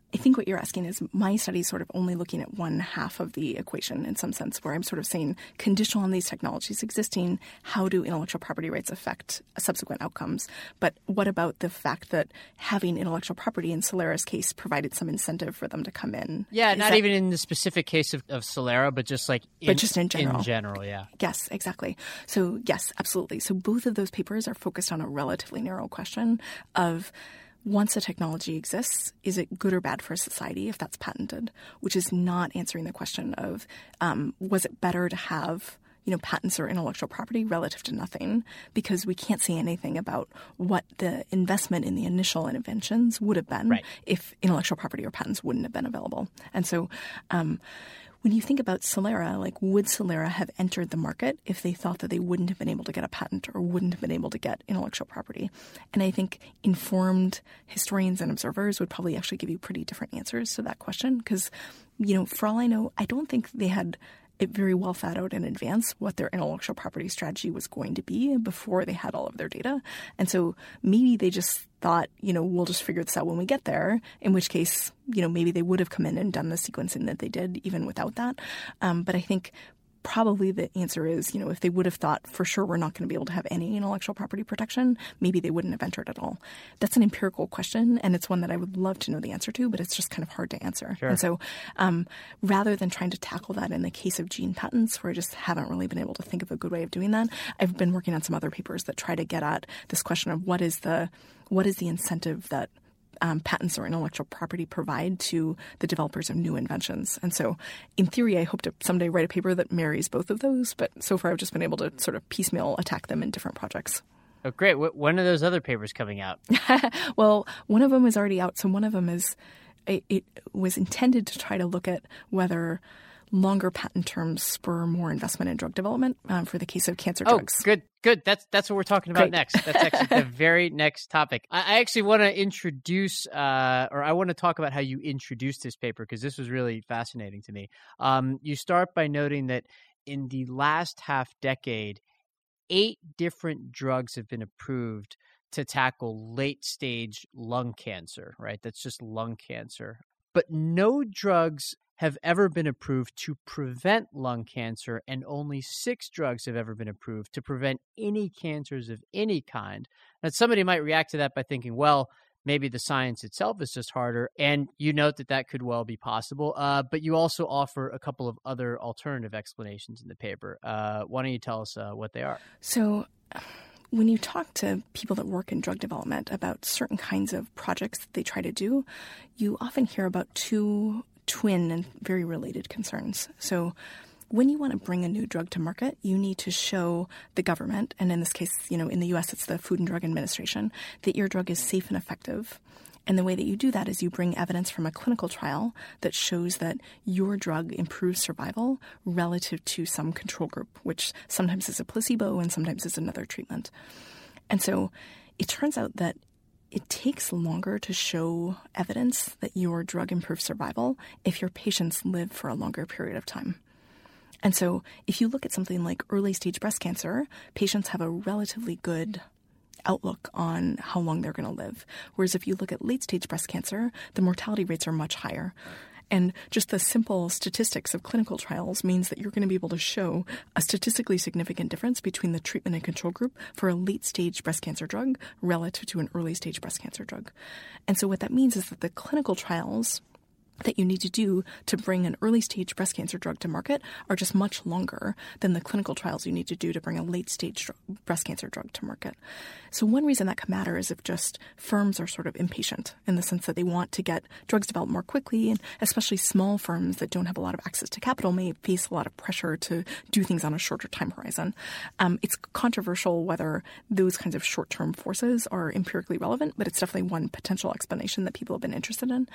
I think what you're asking is my study is sort of only looking at one half of the equation in some sense, where I'm sort of saying conditional on these technologies existing, how do intellectual property rights affect subsequent outcomes? But what about the fact that having intellectual property in Celera's case provided some incentive for them to come in? Yeah, is not that, even in the specific case of, of Celera, but just like in, but just in general. In general, yeah. Yes, exactly. So yes, absolutely. So both of those papers are focused on a relatively narrow question of, once a technology exists, is it good or bad for society if that's patented? Which is not answering the question of, um, was it better to have, you know, patents or intellectual property relative to nothing? Because we can't say anything about what the investment in the initial inventions would have been right. if intellectual property or patents wouldn't have been available. And so um, when you think about Celera, like, would Celera have entered the market if they thought that they wouldn't have been able to get a patent or wouldn't have been able to get intellectual property? And I think informed historians and observers would probably actually give you pretty different answers to that question because, you know, for all I know, I don't think they had it very well thought out in advance what their intellectual property strategy was going to be before they had all of their data. And so maybe they just thought, you know, we'll just figure this out when we get there, in which case, you know, maybe they would have come in and done the sequencing that they did even without that. Um, but I think probably the answer is, you know, if they would have thought for sure we're not going to be able to have any intellectual property protection, maybe they wouldn't have entered at all. That's an empirical question, and it's one that I would love to know the answer to, but it's just kind of hard to answer. Sure. And so um, rather than trying to tackle that in the case of gene patents, where I just haven't really been able to think of a good way of doing that, I've been working on some other papers that try to get at this question of what is the what is the incentive that Um, patents or intellectual property provide to the developers of new inventions. And so in theory, I hope to someday write a paper that marries both of those. But so far, I've just been able to sort of piecemeal attack them in different projects. Oh, great. When are those other papers coming out? Well, one of them is already out. So one of them is it, it was intended to try to look at whether longer patent terms spur more investment in drug development um, for the case of cancer oh, drugs. Oh, good, good. That's that's what we're talking about Great. next. That's actually the very next topic. I, I actually want to introduce, uh, or I want to talk about how you introduced this paper, because this was really fascinating to me. Um, you start by noting that in the last half decade, eight different drugs have been approved to tackle late-stage lung cancer, right? That's just lung cancer. But no drugs have ever been approved to prevent lung cancer, and only six drugs have ever been approved to prevent any cancers of any kind. Now, somebody might react to that by thinking, well, maybe the science itself is just harder, and you note that that could well be possible, uh, but you also offer a couple of other alternative explanations in the paper. Uh, why don't you tell us uh, what they are? So when you talk to people that work in drug development about certain kinds of projects that they try to do, you often hear about two twin and very related concerns. So when you want to bring a new drug to market, you need to show the government, and in this case, you know, in the U S, it's the Food and Drug Administration, that your drug is safe and effective. And the way that you do that is you bring evidence from a clinical trial that shows that your drug improves survival relative to some control group, which sometimes is a placebo and sometimes is another treatment. And so it turns out that it takes longer to show evidence that your drug improves survival if your patients live for a longer period of time. And so if you look at something like early-stage breast cancer, patients have a relatively good outlook on how long they're going to live. Whereas if you look at late-stage breast cancer, the mortality rates are much higher. And just the simple statistics of clinical trials means that you're going to be able to show a statistically significant difference between the treatment and control group for a late-stage breast cancer drug relative to an early-stage breast cancer drug. And so what that means is that the clinical trials that you need to do to bring an early-stage breast cancer drug to market are just much longer than the clinical trials you need to do to bring a late-stage dr- breast cancer drug to market. So one reason that could matter is if just firms are sort of impatient in the sense that they want to get drugs developed more quickly, and especially small firms that don't have a lot of access to capital may face a lot of pressure to do things on a shorter time horizon. Um, it's controversial whether those kinds of short-term forces are empirically relevant, but it's definitely one potential explanation that people have been interested in.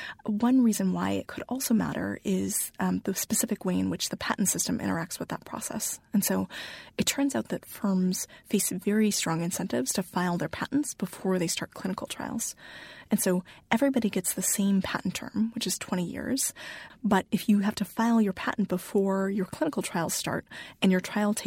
One reason why it could also matter is um, the specific way in which the patent system interacts with that process. And so it turns out that firms face very strong incentives to file their patents before they start clinical trials. And so everybody gets the same patent term, which is twenty years. But if you have to file your patent before your clinical trials start and your trial takes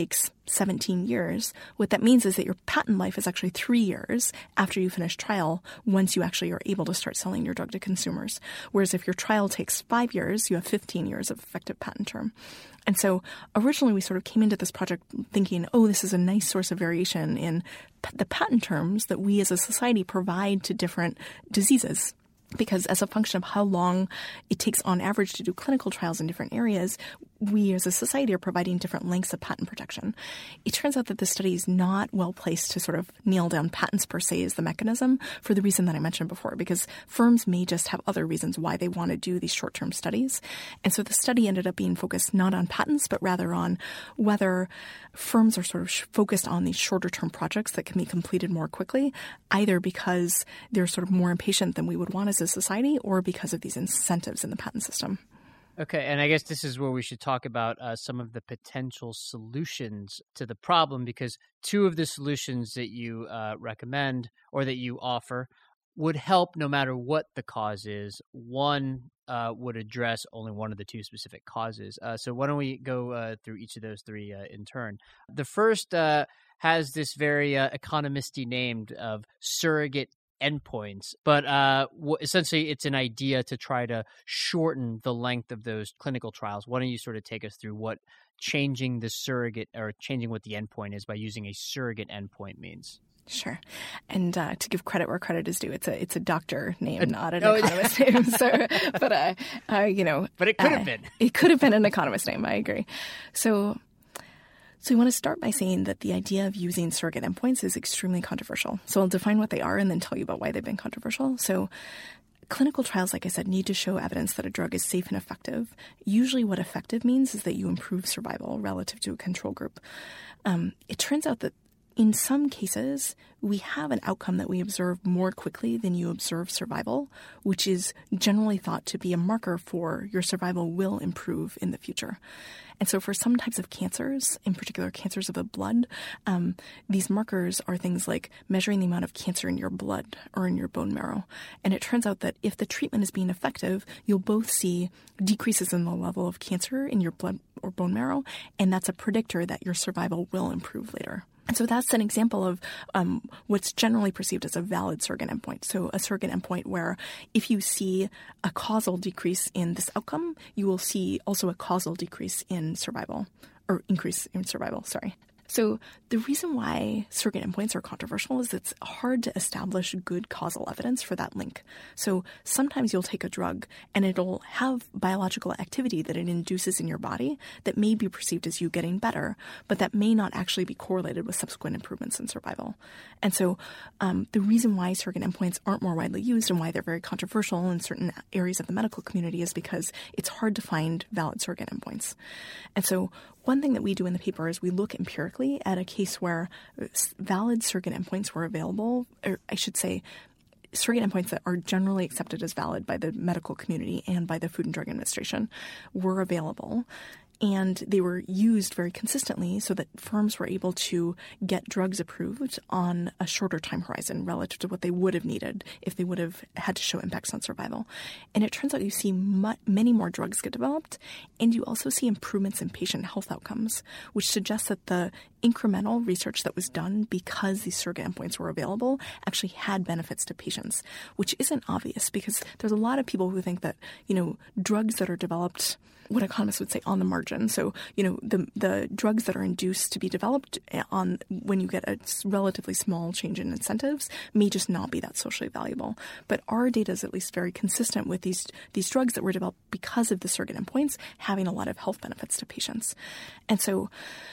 seventeen years, what that means is that your patent life is actually three years after you finish trial once you actually are able to start selling your drug to consumers. Whereas if your trial takes five years, you have fifteen years of effective patent term. And so originally we sort of came into this project thinking, oh, this is a nice source of variation in p- the patent terms that we as a society provide to different diseases. Because as a function of how long it takes on average to do clinical trials in different areas, we as a society are providing different lengths of patent protection. It turns out that this study is not well placed to sort of nail down patents per se as the mechanism for the reason that I mentioned before, because firms may just have other reasons why they want to do these short-term studies. And so the study ended up being focused not on patents, but rather on whether firms are sort of focused on these shorter-term projects that can be completed more quickly, either because they're sort of more impatient than we would want as a society or because of these incentives in the patent system. Okay, and I guess this is where we should talk about uh, some of the potential solutions to the problem, because two of the solutions that you uh, recommend or that you offer would help no matter what the cause is. One uh, would address only one of the two specific causes. Uh, so why don't we go uh, through each of those three uh, in turn? The first uh, has this very uh, economisty name of surrogate endpoints, but uh, w- essentially it's an idea to try to shorten the length of those clinical trials. Why don't you sort of take us through what changing the surrogate or changing what the endpoint is by using a surrogate endpoint means? Sure. And uh, to give credit where credit is due, it's a it's a doctor name, Uh, not an no, economist name. So, but uh, uh, you know, But it could uh, have been. It could have been an economist name. I agree. So. So we want to start by saying that the idea of using surrogate endpoints is extremely controversial. So I'll define what they are and then tell you about why they've been controversial. So clinical trials, like I said, need to show evidence that a drug is safe and effective. Usually what effective means is that you improve survival relative to a control group. Um, it turns out that in some cases, we have an outcome that we observe more quickly than you observe survival, which is generally thought to be a marker for your survival will improve in the future. And so for some types of cancers, in particular cancers of the blood, um, these markers are things like measuring the amount of cancer in your blood or in your bone marrow. And it turns out that if the treatment is being effective, you'll both see decreases in the level of cancer in your blood or bone marrow, and that's a predictor that your survival will improve later. And so that's an example of um, what's generally perceived as a valid surrogate endpoint. So a surrogate endpoint where if you see a causal decrease in this outcome, you will see also a causal decrease in survival, or increase in survival, sorry. So the reason why surrogate endpoints are controversial is it's hard to establish good causal evidence for that link. So sometimes you'll take a drug and it'll have biological activity that it induces in your body that may be perceived as you getting better, but that may not actually be correlated with subsequent improvements in survival. And so um, the reason why surrogate endpoints aren't more widely used and why they're very controversial in certain areas of the medical community is because it's hard to find valid surrogate endpoints. And so one thing that we do in the paper is we look empirically at a case where valid surrogate endpoints were available, or I should say surrogate endpoints that are generally accepted as valid by the medical community and by the Food and Drug Administration were available. And they were used very consistently so that firms were able to get drugs approved on a shorter time horizon relative to what they would have needed if they would have had to show impacts on survival. And it turns out you see mu- many more drugs get developed, and you also see improvements in patient health outcomes, which suggests that the incremental research that was done because these surrogate endpoints were available actually had benefits to patients, which isn't obvious because there's a lot of people who think that, you know, drugs that are developed, what economists would say, on the margin. So, you know, the the drugs that are induced to be developed on when you get a relatively small change in incentives may just not be that socially valuable. But our data is at least very consistent with these these drugs that were developed because of the surrogate endpoints having a lot of health benefits to patients. And so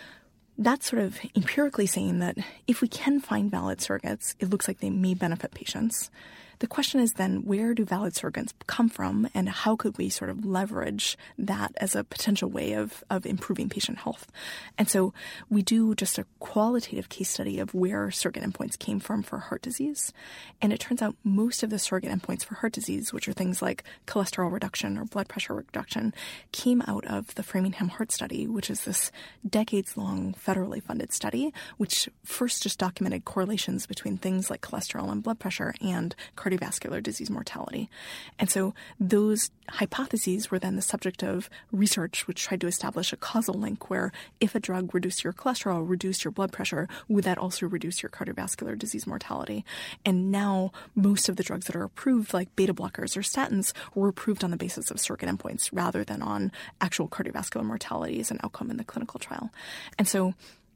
that's sort of empirically saying that if we can find valid surrogates, it looks like they may benefit patients. The question is then, where do valid surrogates come from, and how could we sort of leverage that as a potential way of, of improving patient health? And so we do just a qualitative case study of where surrogate endpoints came from for heart disease. And it turns out most of the surrogate endpoints for heart disease, which are things like cholesterol reduction or blood pressure reduction, came out of the Framingham Heart Study, which is this decades-long federally funded study, which first just documented correlations between things like cholesterol and blood pressure and cardiovascular cardiovascular disease mortality. And so those hypotheses were then the subject of research which tried to establish a causal link where if a drug reduced your cholesterol, reduced your blood pressure, would that also reduce your cardiovascular disease mortality? And now most of the drugs that are approved, like beta blockers or statins, were approved on the basis of surrogate endpoints rather than on actual cardiovascular mortality as an outcome in the clinical trial. And so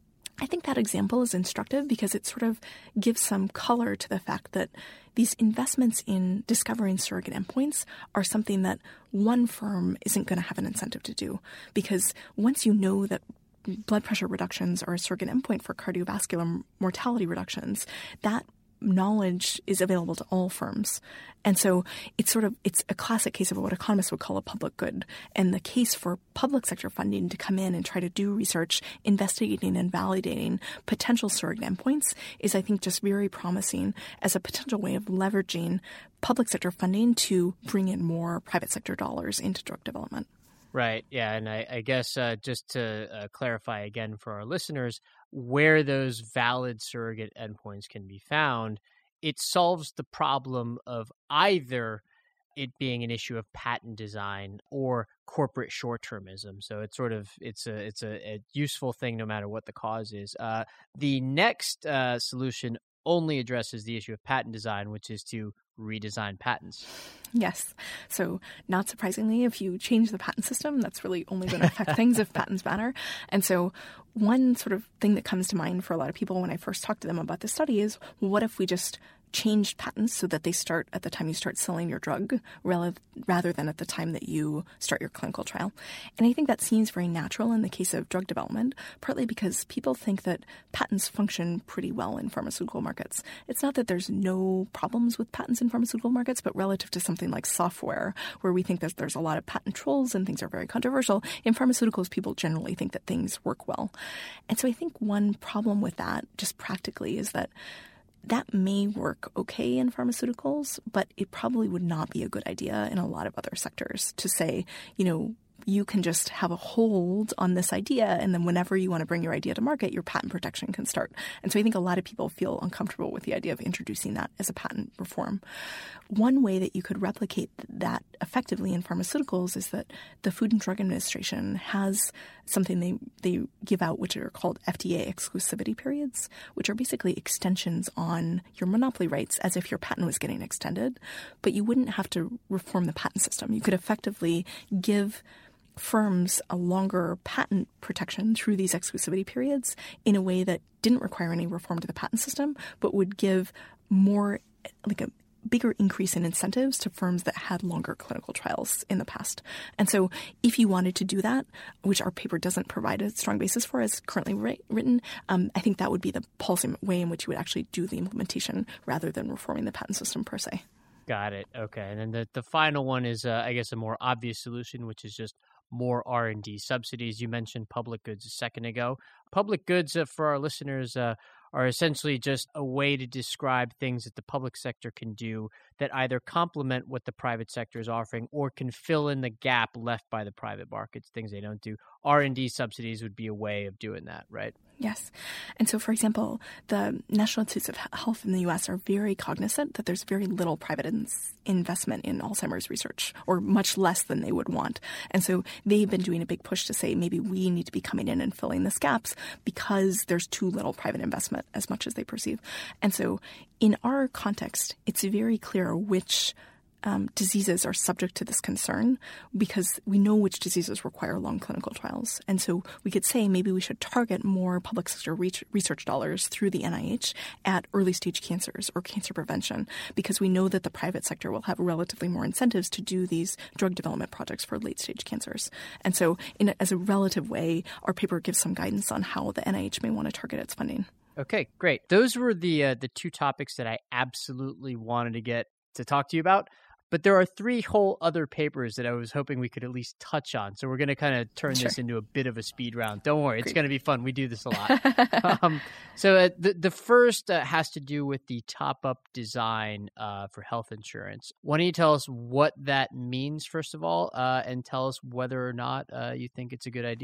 I think that example is instructive because it sort of gives some color to the fact that these investments in discovering surrogate endpoints are something that one firm isn't going to have an incentive to do. Because once you know that blood pressure reductions are a surrogate endpoint for cardiovascular mortality reductions, that knowledge is available to all firms. And so it's sort of, it's a classic case of what economists would call a public good. And the case for public sector funding to come in and try to do research, investigating and validating potential surrogate endpoints is, I think, just very promising as a potential way of leveraging public sector funding to bring in more private sector dollars into drug development. Right. Yeah. And I, I guess uh, just to uh, clarify again for our listeners, where those valid surrogate endpoints can be found, it solves the problem of either it being an issue of patent design or corporate short-termism. So it's sort of it's a it's a, a useful thing no matter what the cause is. Uh, the next uh, solution only addresses the issue of patent design, which is to redesign patents. Yes. So not surprisingly, if you change the patent system, that's really only going to affect things if patents matter. And so one sort of thing that comes to mind for a lot of people when I first talk to them about this study is, well, what if we just changed patents so that they start at the time you start selling your drug rather than at the time that you start your clinical trial? And I think that seems very natural in the case of drug development, partly because people think that patents function pretty well in pharmaceutical markets. It's not that there's no problems with patents in pharmaceutical markets, but relative to something like software, where we think that there's a lot of patent trolls and things are very controversial, in pharmaceuticals, people generally think that things work well. And so I think one problem with that, just practically, is that that may work okay in pharmaceuticals, but it probably would not be a good idea in a lot of other sectors to say, you know, you can just have a hold on this idea, and then whenever you want to bring your idea to market, your patent protection can start. And so I think a lot of people feel uncomfortable with the idea of introducing that as a patent reform. One way that you could replicate that effectively in pharmaceuticals is that the Food and Drug Administration has something they, they give out, which are called F D A exclusivity periods, which are basically extensions on your monopoly rights as if your patent was getting extended. But you wouldn't have to reform the patent system. You could effectively give firms a longer patent protection through these exclusivity periods in a way that didn't require any reform to the patent system, but would give more, like a bigger increase in incentives to firms that had longer clinical trials in the past. And so if you wanted to do that, which our paper doesn't provide a strong basis for as currently ri- written, um, I think that would be the policy way in which you would actually do the implementation rather than reforming the patent system per se. Got it. Okay. And then the, the final one is, uh, I guess, a more obvious solution, which is just more R and D subsidies. You mentioned public goods a second ago. Public goods, uh, for our listeners, uh, are essentially just a way to describe things that the public sector can do that either complement what the private sector is offering or can fill in the gap left by the private markets, things they don't do. R and D subsidies would be a way of doing that, right? Yes. And so, for example, the National Institutes of Health in the U S are very cognizant that there's very little private in- investment in Alzheimer's research, or much less than they would want. And so they've been doing a big push to say maybe we need to be coming in and filling these gaps because there's too little private investment as much as they perceive. And so in our context, it's very clear which Um, diseases are subject to this concern because we know which diseases require long clinical trials. And so we could say maybe we should target more public sector research dollars through the N I H at early stage cancers or cancer prevention, because we know that the private sector will have relatively more incentives to do these drug development projects for late stage cancers. And so in a, as a relative way, our paper gives some guidance on how the N I H may want to target its funding. Okay, great. Those were the uh, the two topics that I absolutely wanted to get to talk to you about. But there are three whole other papers that I was hoping we could at least touch on. So we're going to kind of turn sure. this into a bit of a speed round. Don't worry. Great. It's going to be fun. We do this a lot. um, so uh, the, the first uh, has to do with the top-up design uh, for health insurance. Why don't you tell us what that means, first of all, uh, and tell us whether or not uh, you think it's a good idea?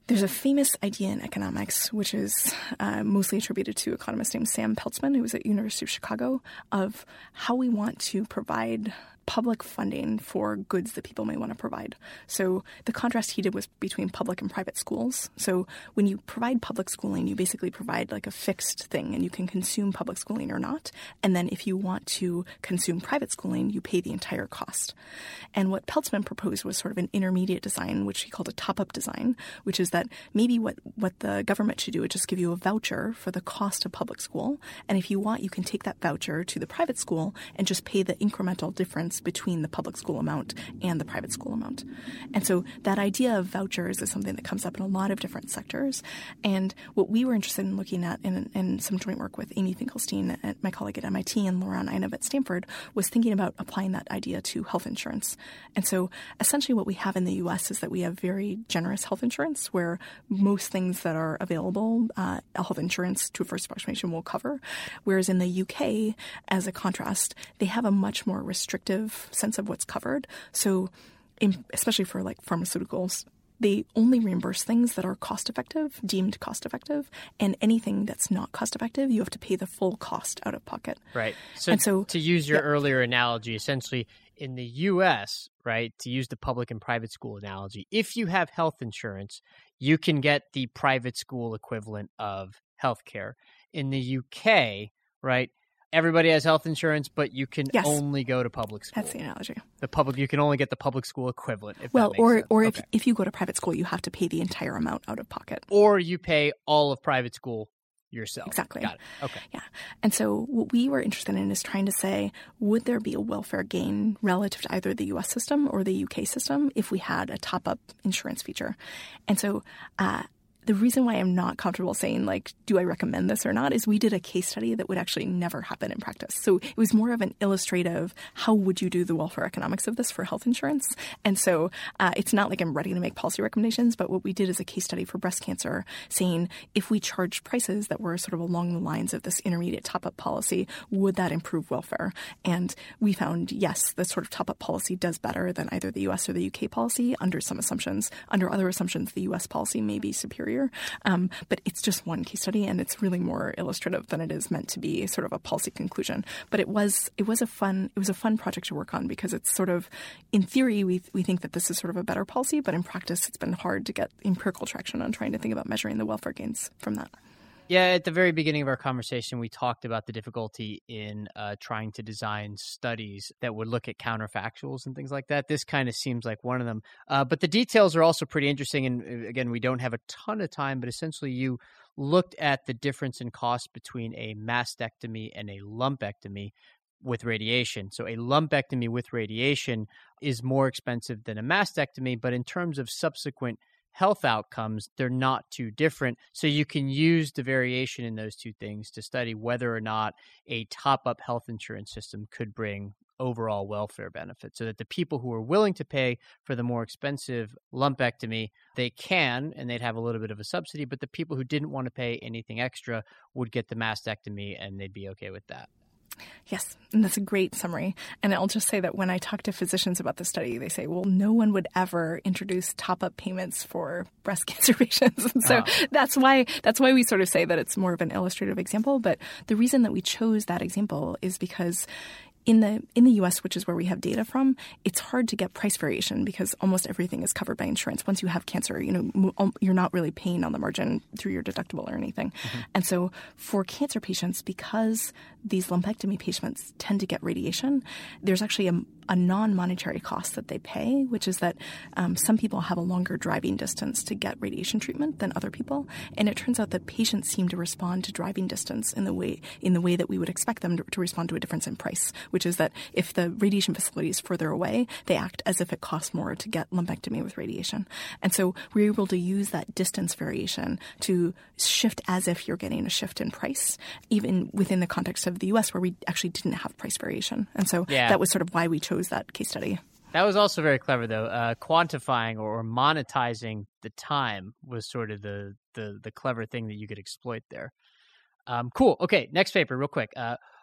There's a famous idea in economics, which is uh, mostly attributed to an economist named Sam Peltzman, who was at University of Chicago, of how we want to provide public funding for goods that people may want to provide. So the contrast he did was between public and private schools. So when you provide public schooling, you basically provide like a fixed thing, and you can consume public schooling or not. And then if you want to consume private schooling, you pay the entire cost. And what Peltzman proposed was sort of an intermediate design, which he called a top-up design, which is that maybe what, what the government should do is just give you a voucher for the cost of public school. And if you want, you can take that voucher to the private school and just pay the incremental difference between the public school amount and the private school amount. And so that idea of vouchers is something that comes up in a lot of different sectors. And what we were interested in looking at in, in some joint work with Amy Finkelstein, my colleague at M I T, and Laurent Einab at Stanford, was thinking about applying that idea to health insurance. And so essentially what we have in the U S is that we have very generous health insurance where most things that are available, uh, health insurance to a first approximation will cover. Whereas in the U K, as a contrast, they have a much more restrictive sense of what's covered. So in, especially for like pharmaceuticals, they only reimburse things that are cost-effective, deemed cost-effective, and anything that's not cost-effective, you have to pay the full cost out of pocket. Right. So, and so to use your yeah. earlier analogy, essentially in the U S, right, to use the public and private school analogy, if you have health insurance, you can get the private school equivalent of healthcare. In the U K, right, everybody has health insurance, but you can yes. only go to public school. That's the analogy. The public, you can only get the public school equivalent. If well, that makes or sense. or okay. if if you go to private school, you have to pay the entire amount out of pocket. Or you pay all of private school yourself. Exactly. Got it. Okay. Yeah. And so what we were interested in is trying to say, would there be a welfare gain relative to either the U S system or the U K system if we had a top-up insurance feature? And so uh, the reason why I'm not comfortable saying, like, do I recommend this or not, is we did a case study that would actually never happen in practice. So it was more of an illustrative, how would you do the welfare economics of this for health insurance? And so uh, it's not like I'm ready to make policy recommendations, but what we did is a case study for breast cancer saying, if we charged prices that were sort of along the lines of this intermediate top-up policy, would that improve welfare? And we found, yes, the sort of top-up policy does better than either the U S or the U K policy under some assumptions. Under other assumptions, the U S policy may be superior. Um, but it's just one case study, and it's really more illustrative than it is meant to be sort of a policy conclusion. But it was it was a fun it was a fun project to work on because it's sort of, in theory, we we think that this is sort of a better policy, but in practice, it's been hard to get empirical traction on trying to think about measuring the welfare gains from that. Yeah, at the very beginning of our conversation, we talked about the difficulty in uh, trying to design studies that would look at counterfactuals and things like that. This kind of seems like one of them. Uh, but the details are also pretty interesting. And again, we don't have a ton of time, but essentially you looked at the difference in cost between a mastectomy and a lumpectomy with radiation. So a lumpectomy with radiation is more expensive than a mastectomy, but in terms of subsequent health outcomes, they're not too different. So you can use the variation in those two things to study whether or not a top-up health insurance system could bring overall welfare benefits, so that the people who are willing to pay for the more expensive lumpectomy, they can, and they'd have a little bit of a subsidy, but the people who didn't want to pay anything extra would get the mastectomy and they'd be okay with that. Yes, and that's a great summary. And I'll just say that when I talk to physicians about the study, they say, well, no one would ever introduce top-up payments for breast cancer patients. And so uh-huh. that's why that's why we sort of say that it's more of an illustrative example. But the reason that we chose that example is because In the in the U S, which is where we have data from, it's hard to get price variation because almost everything is covered by insurance. Once you have cancer, you know, you're not really paying on the margin through your deductible or anything. Mm-hmm. And so for cancer patients, because these lumpectomy patients tend to get radiation, there's actually a, a non-monetary cost that they pay, which is that um, some people have a longer driving distance to get radiation treatment than other people. And it turns out that patients seem to respond to driving distance in the way in the way that we would expect them to, to respond to a difference in price, which is that if the radiation facility is further away, they act as if it costs more to get lumpectomy with radiation. And so we're able to use that distance variation to shift as if you're getting a shift in price, even within the context of the U S where we actually didn't have price variation. And so yeah. that was sort of why we chose that case study. That was also very clever, though. Uh, quantifying or monetizing the time was sort of the, the, the clever thing that you could exploit there. Um, cool. Okay, next paper real quick. Uh,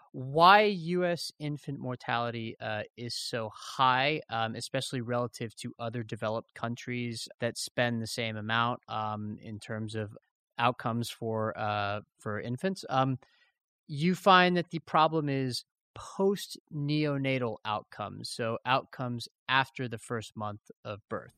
why U S infant mortality uh, is so high, um, especially relative to other developed countries that spend the same amount um, in terms of outcomes for uh, for infants. Um, you find that the problem is post-neonatal outcomes, so outcomes after the first month of birth.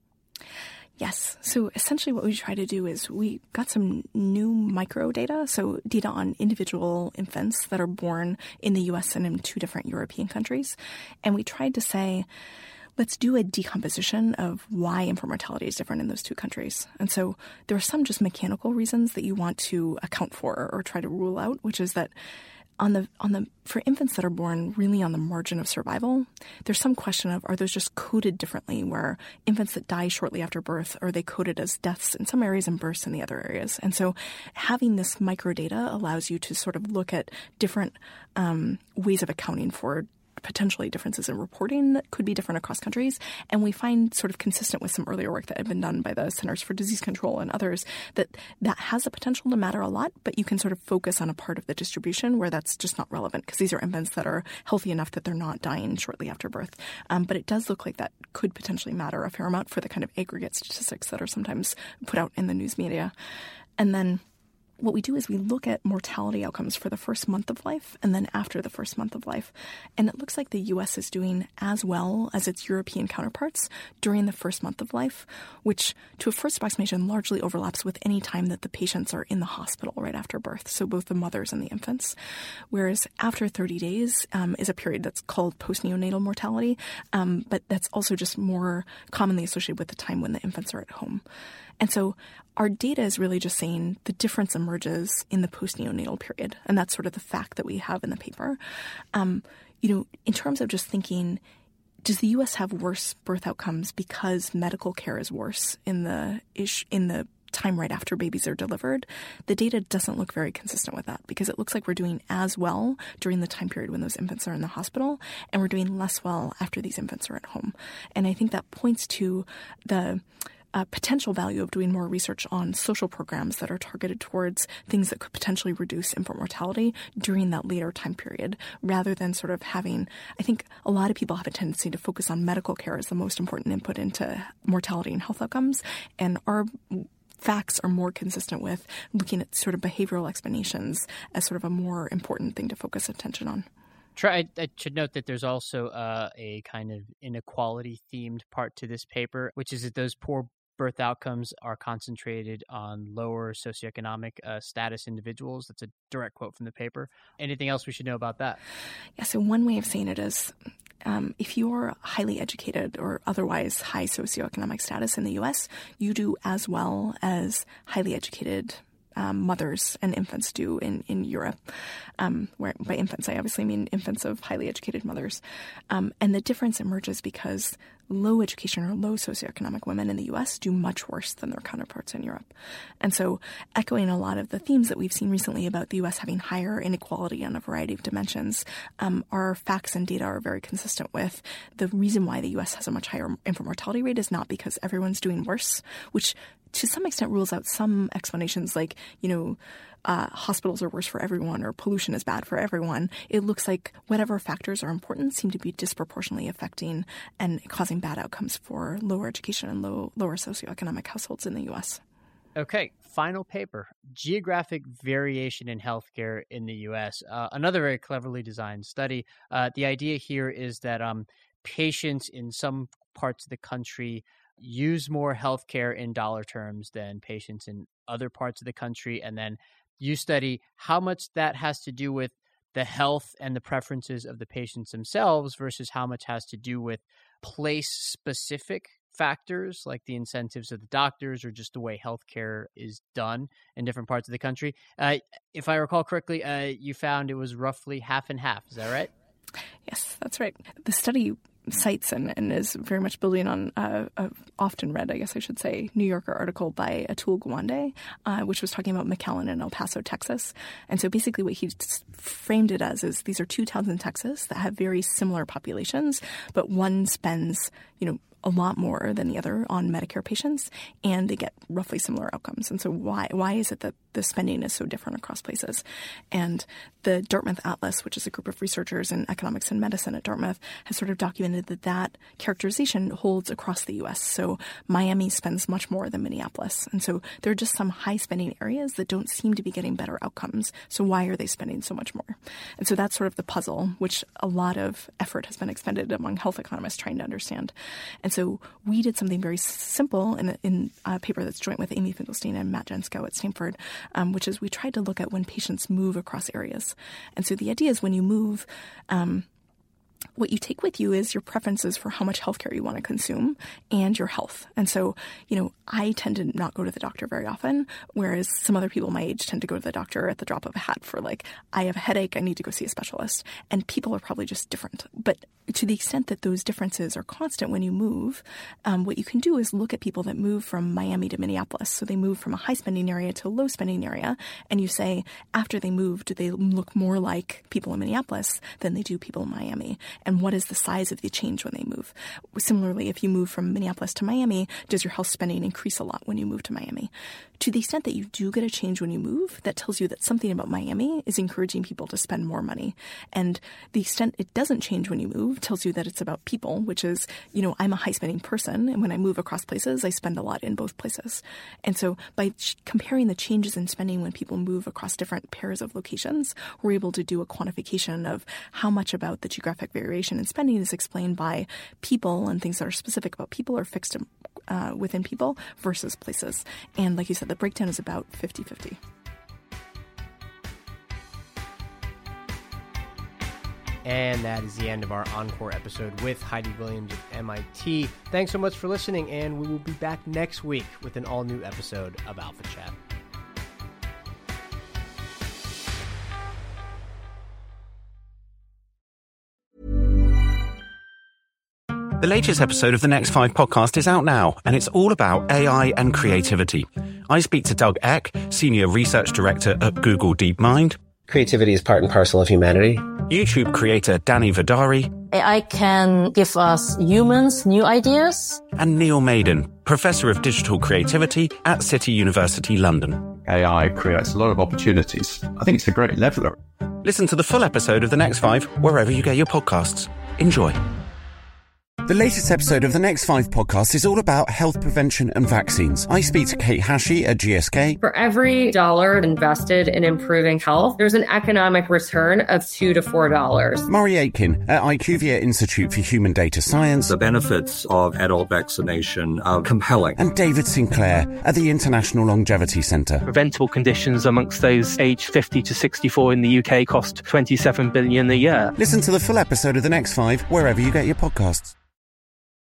Yes. So essentially what we try to do is we got some new micro data, so data on individual infants that are born in the U S and in two different European countries. And we tried to say, let's do a decomposition of why infant mortality is different in those two countries. And so there are some just mechanical reasons that you want to account for or try to rule out, which is that On the on the for infants that are born really on the margin of survival, there's some question of, are those just coded differently, where infants that die shortly after birth, are they coded as deaths in some areas and births in the other areas? And so having this microdata allows you to sort of look at different um, ways of accounting for potentially differences in reporting that could be different across countries. And we find, sort of consistent with some earlier work that had been done by the Centers for Disease Control and others, that that has the potential to matter a lot, but you can sort of focus on a part of the distribution where that's just not relevant, because these are infants that are healthy enough that they're not dying shortly after birth. Um, but it does look like that could potentially matter a fair amount for the kind of aggregate statistics that are sometimes put out in the news media. And then what we do is we look at mortality outcomes for the first month of life and then after the first month of life. And it looks like the U S is doing as well as its European counterparts during the first month of life, which to a first approximation largely overlaps with any time that the patients are in the hospital right after birth, so both the mothers and the infants. Whereas after thirty days um, is a period that's called post-neonatal mortality, um, but that's also just more commonly associated with the time when the infants are at home. And so our data is really just saying the difference emerges in the post-neonatal period. And that's sort of the fact that we have in the paper. Um, you know, in terms of just thinking, does the U S have worse birth outcomes because medical care is worse in the ish, in the time right after babies are delivered? The data doesn't look very consistent with that, because it looks like we're doing as well during the time period when those infants are in the hospital, and we're doing less well after these infants are at home. And I think that points to the Uh, potential value of doing more research on social programs that are targeted towards things that could potentially reduce infant mortality during that later time period, rather than sort of having, I think a lot of people have a tendency to focus on medical care as the most important input into mortality and health outcomes. And our facts are more consistent with looking at sort of behavioral explanations as sort of a more important thing to focus attention on. Try, I should note that there's also uh, a kind of inequality-themed part to this paper, which is that those poor birth outcomes are concentrated on lower socioeconomic uh, status individuals. That's a direct quote from the paper. Anything else we should know about that? Yeah, so one way of saying it is um, if you're highly educated or otherwise high socioeconomic status in the U S, you do as well as highly educated Um, mothers and infants do in, in Europe. Um, where by infants, I obviously mean infants of highly educated mothers. Um, and the difference emerges because low education or low socioeconomic women in the U S do much worse than their counterparts in Europe. And so echoing a lot of the themes that we've seen recently about the U S having higher inequality on a variety of dimensions, um, our facts and data are very consistent with the reason why the U S has a much higher infant mortality rate is not because everyone's doing worse, which to some extent rules out some explanations like, you know, uh, hospitals are worse for everyone or pollution is bad for everyone. It looks like whatever factors are important seem to be disproportionately affecting and causing bad outcomes for lower education and low, lower socioeconomic households in the U S. Okay, final paper, Geographic Variation in Healthcare in the U S. Uh, another very cleverly designed study. Uh, the idea here is that um, patients in some parts of the country use more healthcare in dollar terms than patients in other parts of the country. And then you study how much that has to do with the health and the preferences of the patients themselves versus how much has to do with place-specific factors like the incentives of the doctors or just the way healthcare is done in different parts of the country. Uh, if I recall correctly, uh, you found it was roughly half and half. Is that right? Yes, that's right. The study cites and, and is very much building on uh, a often read, I guess I should say, New Yorker article by Atul Gawande, uh, which was talking about McAllen and El Paso, Texas. And so basically what he framed it as is these are two towns in Texas that have very similar populations, but one spends, you know, a lot more than the other on Medicare patients, and they get roughly similar outcomes. And so why why is it that the spending is so different across places? And the Dartmouth Atlas, which is a group of researchers in economics and medicine at Dartmouth, has sort of documented that that characterization holds across the U S. So Miami spends much more than Minneapolis. And so there are just some high-spending areas that don't seem to be getting better outcomes. So why are they spending so much more? And so that's sort of the puzzle, which a lot of effort has been expended among health economists trying to understand. And so we did something very simple in a, in a paper that's joint with Amy Finkelstein and Matt Jenskow at Stanford, um, which is we tried to look at when patients move across areas. And so the idea is when you move, um, what you take with you is your preferences for how much healthcare you want to consume and your health. And so, you know, I tend to not go to the doctor very often, whereas some other people my age tend to go to the doctor at the drop of a hat for like, I have a headache, I need to go see a specialist. And people are probably just different. But to the extent that those differences are constant when you move, um, what you can do is look at people that move from Miami to Minneapolis. So they move from a high spending area to a low spending area. And you say, after they move, do they look more like people in Minneapolis than they do people in Miami? And what is the size of the change when they move? Similarly, if you move from Minneapolis to Miami, does your health spending increase a lot when you move to Miami? To the extent that you do get a change when you move, that tells you that something about Miami is encouraging people to spend more money. And the extent it doesn't change when you move tells you that it's about people, which is, you know, I'm a high-spending person, and when I move across places, I spend a lot in both places. And so by ch- comparing the changes in spending when people move across different pairs of locations, we're able to do a quantification of how much about the geographic variation in spending is explained by people and things that are specific about people or fixed uh, within people versus places. And like you said, the breakdown is about fifty-fifty. And that is the end of our Encore episode with Heidi Williams of M I T. Thanks so much for listening, and we will be back next week with an all-new episode of Alpha Chat. The latest episode of the Next Five podcast is out now, and it's all about A I and creativity. I speak to Doug Eck, Senior Research Director at Google DeepMind. Creativity is part and parcel of humanity. YouTube creator Danny Vidari. A I can give us humans new ideas. And Neil Maiden, Professor of Digital Creativity at City University London. A I creates a lot of opportunities. I think it's a great leveler. Listen to the full episode of The Next Five wherever you get your podcasts. Enjoy. The latest episode of the Next Five podcast is all about health prevention and vaccines. I speak to Kate Hashey at G S K. For every dollar invested in improving health, there's an economic return of two to four dollars. Murray Aitken at IQVIA Institute for Human Data Science. The benefits of adult vaccination are compelling. And David Sinclair at the International Longevity Centre. Preventable conditions amongst those aged fifty to sixty-four in the U K cost twenty-seven billion dollars a year. Listen to the full episode of the Next Five wherever you get your podcasts.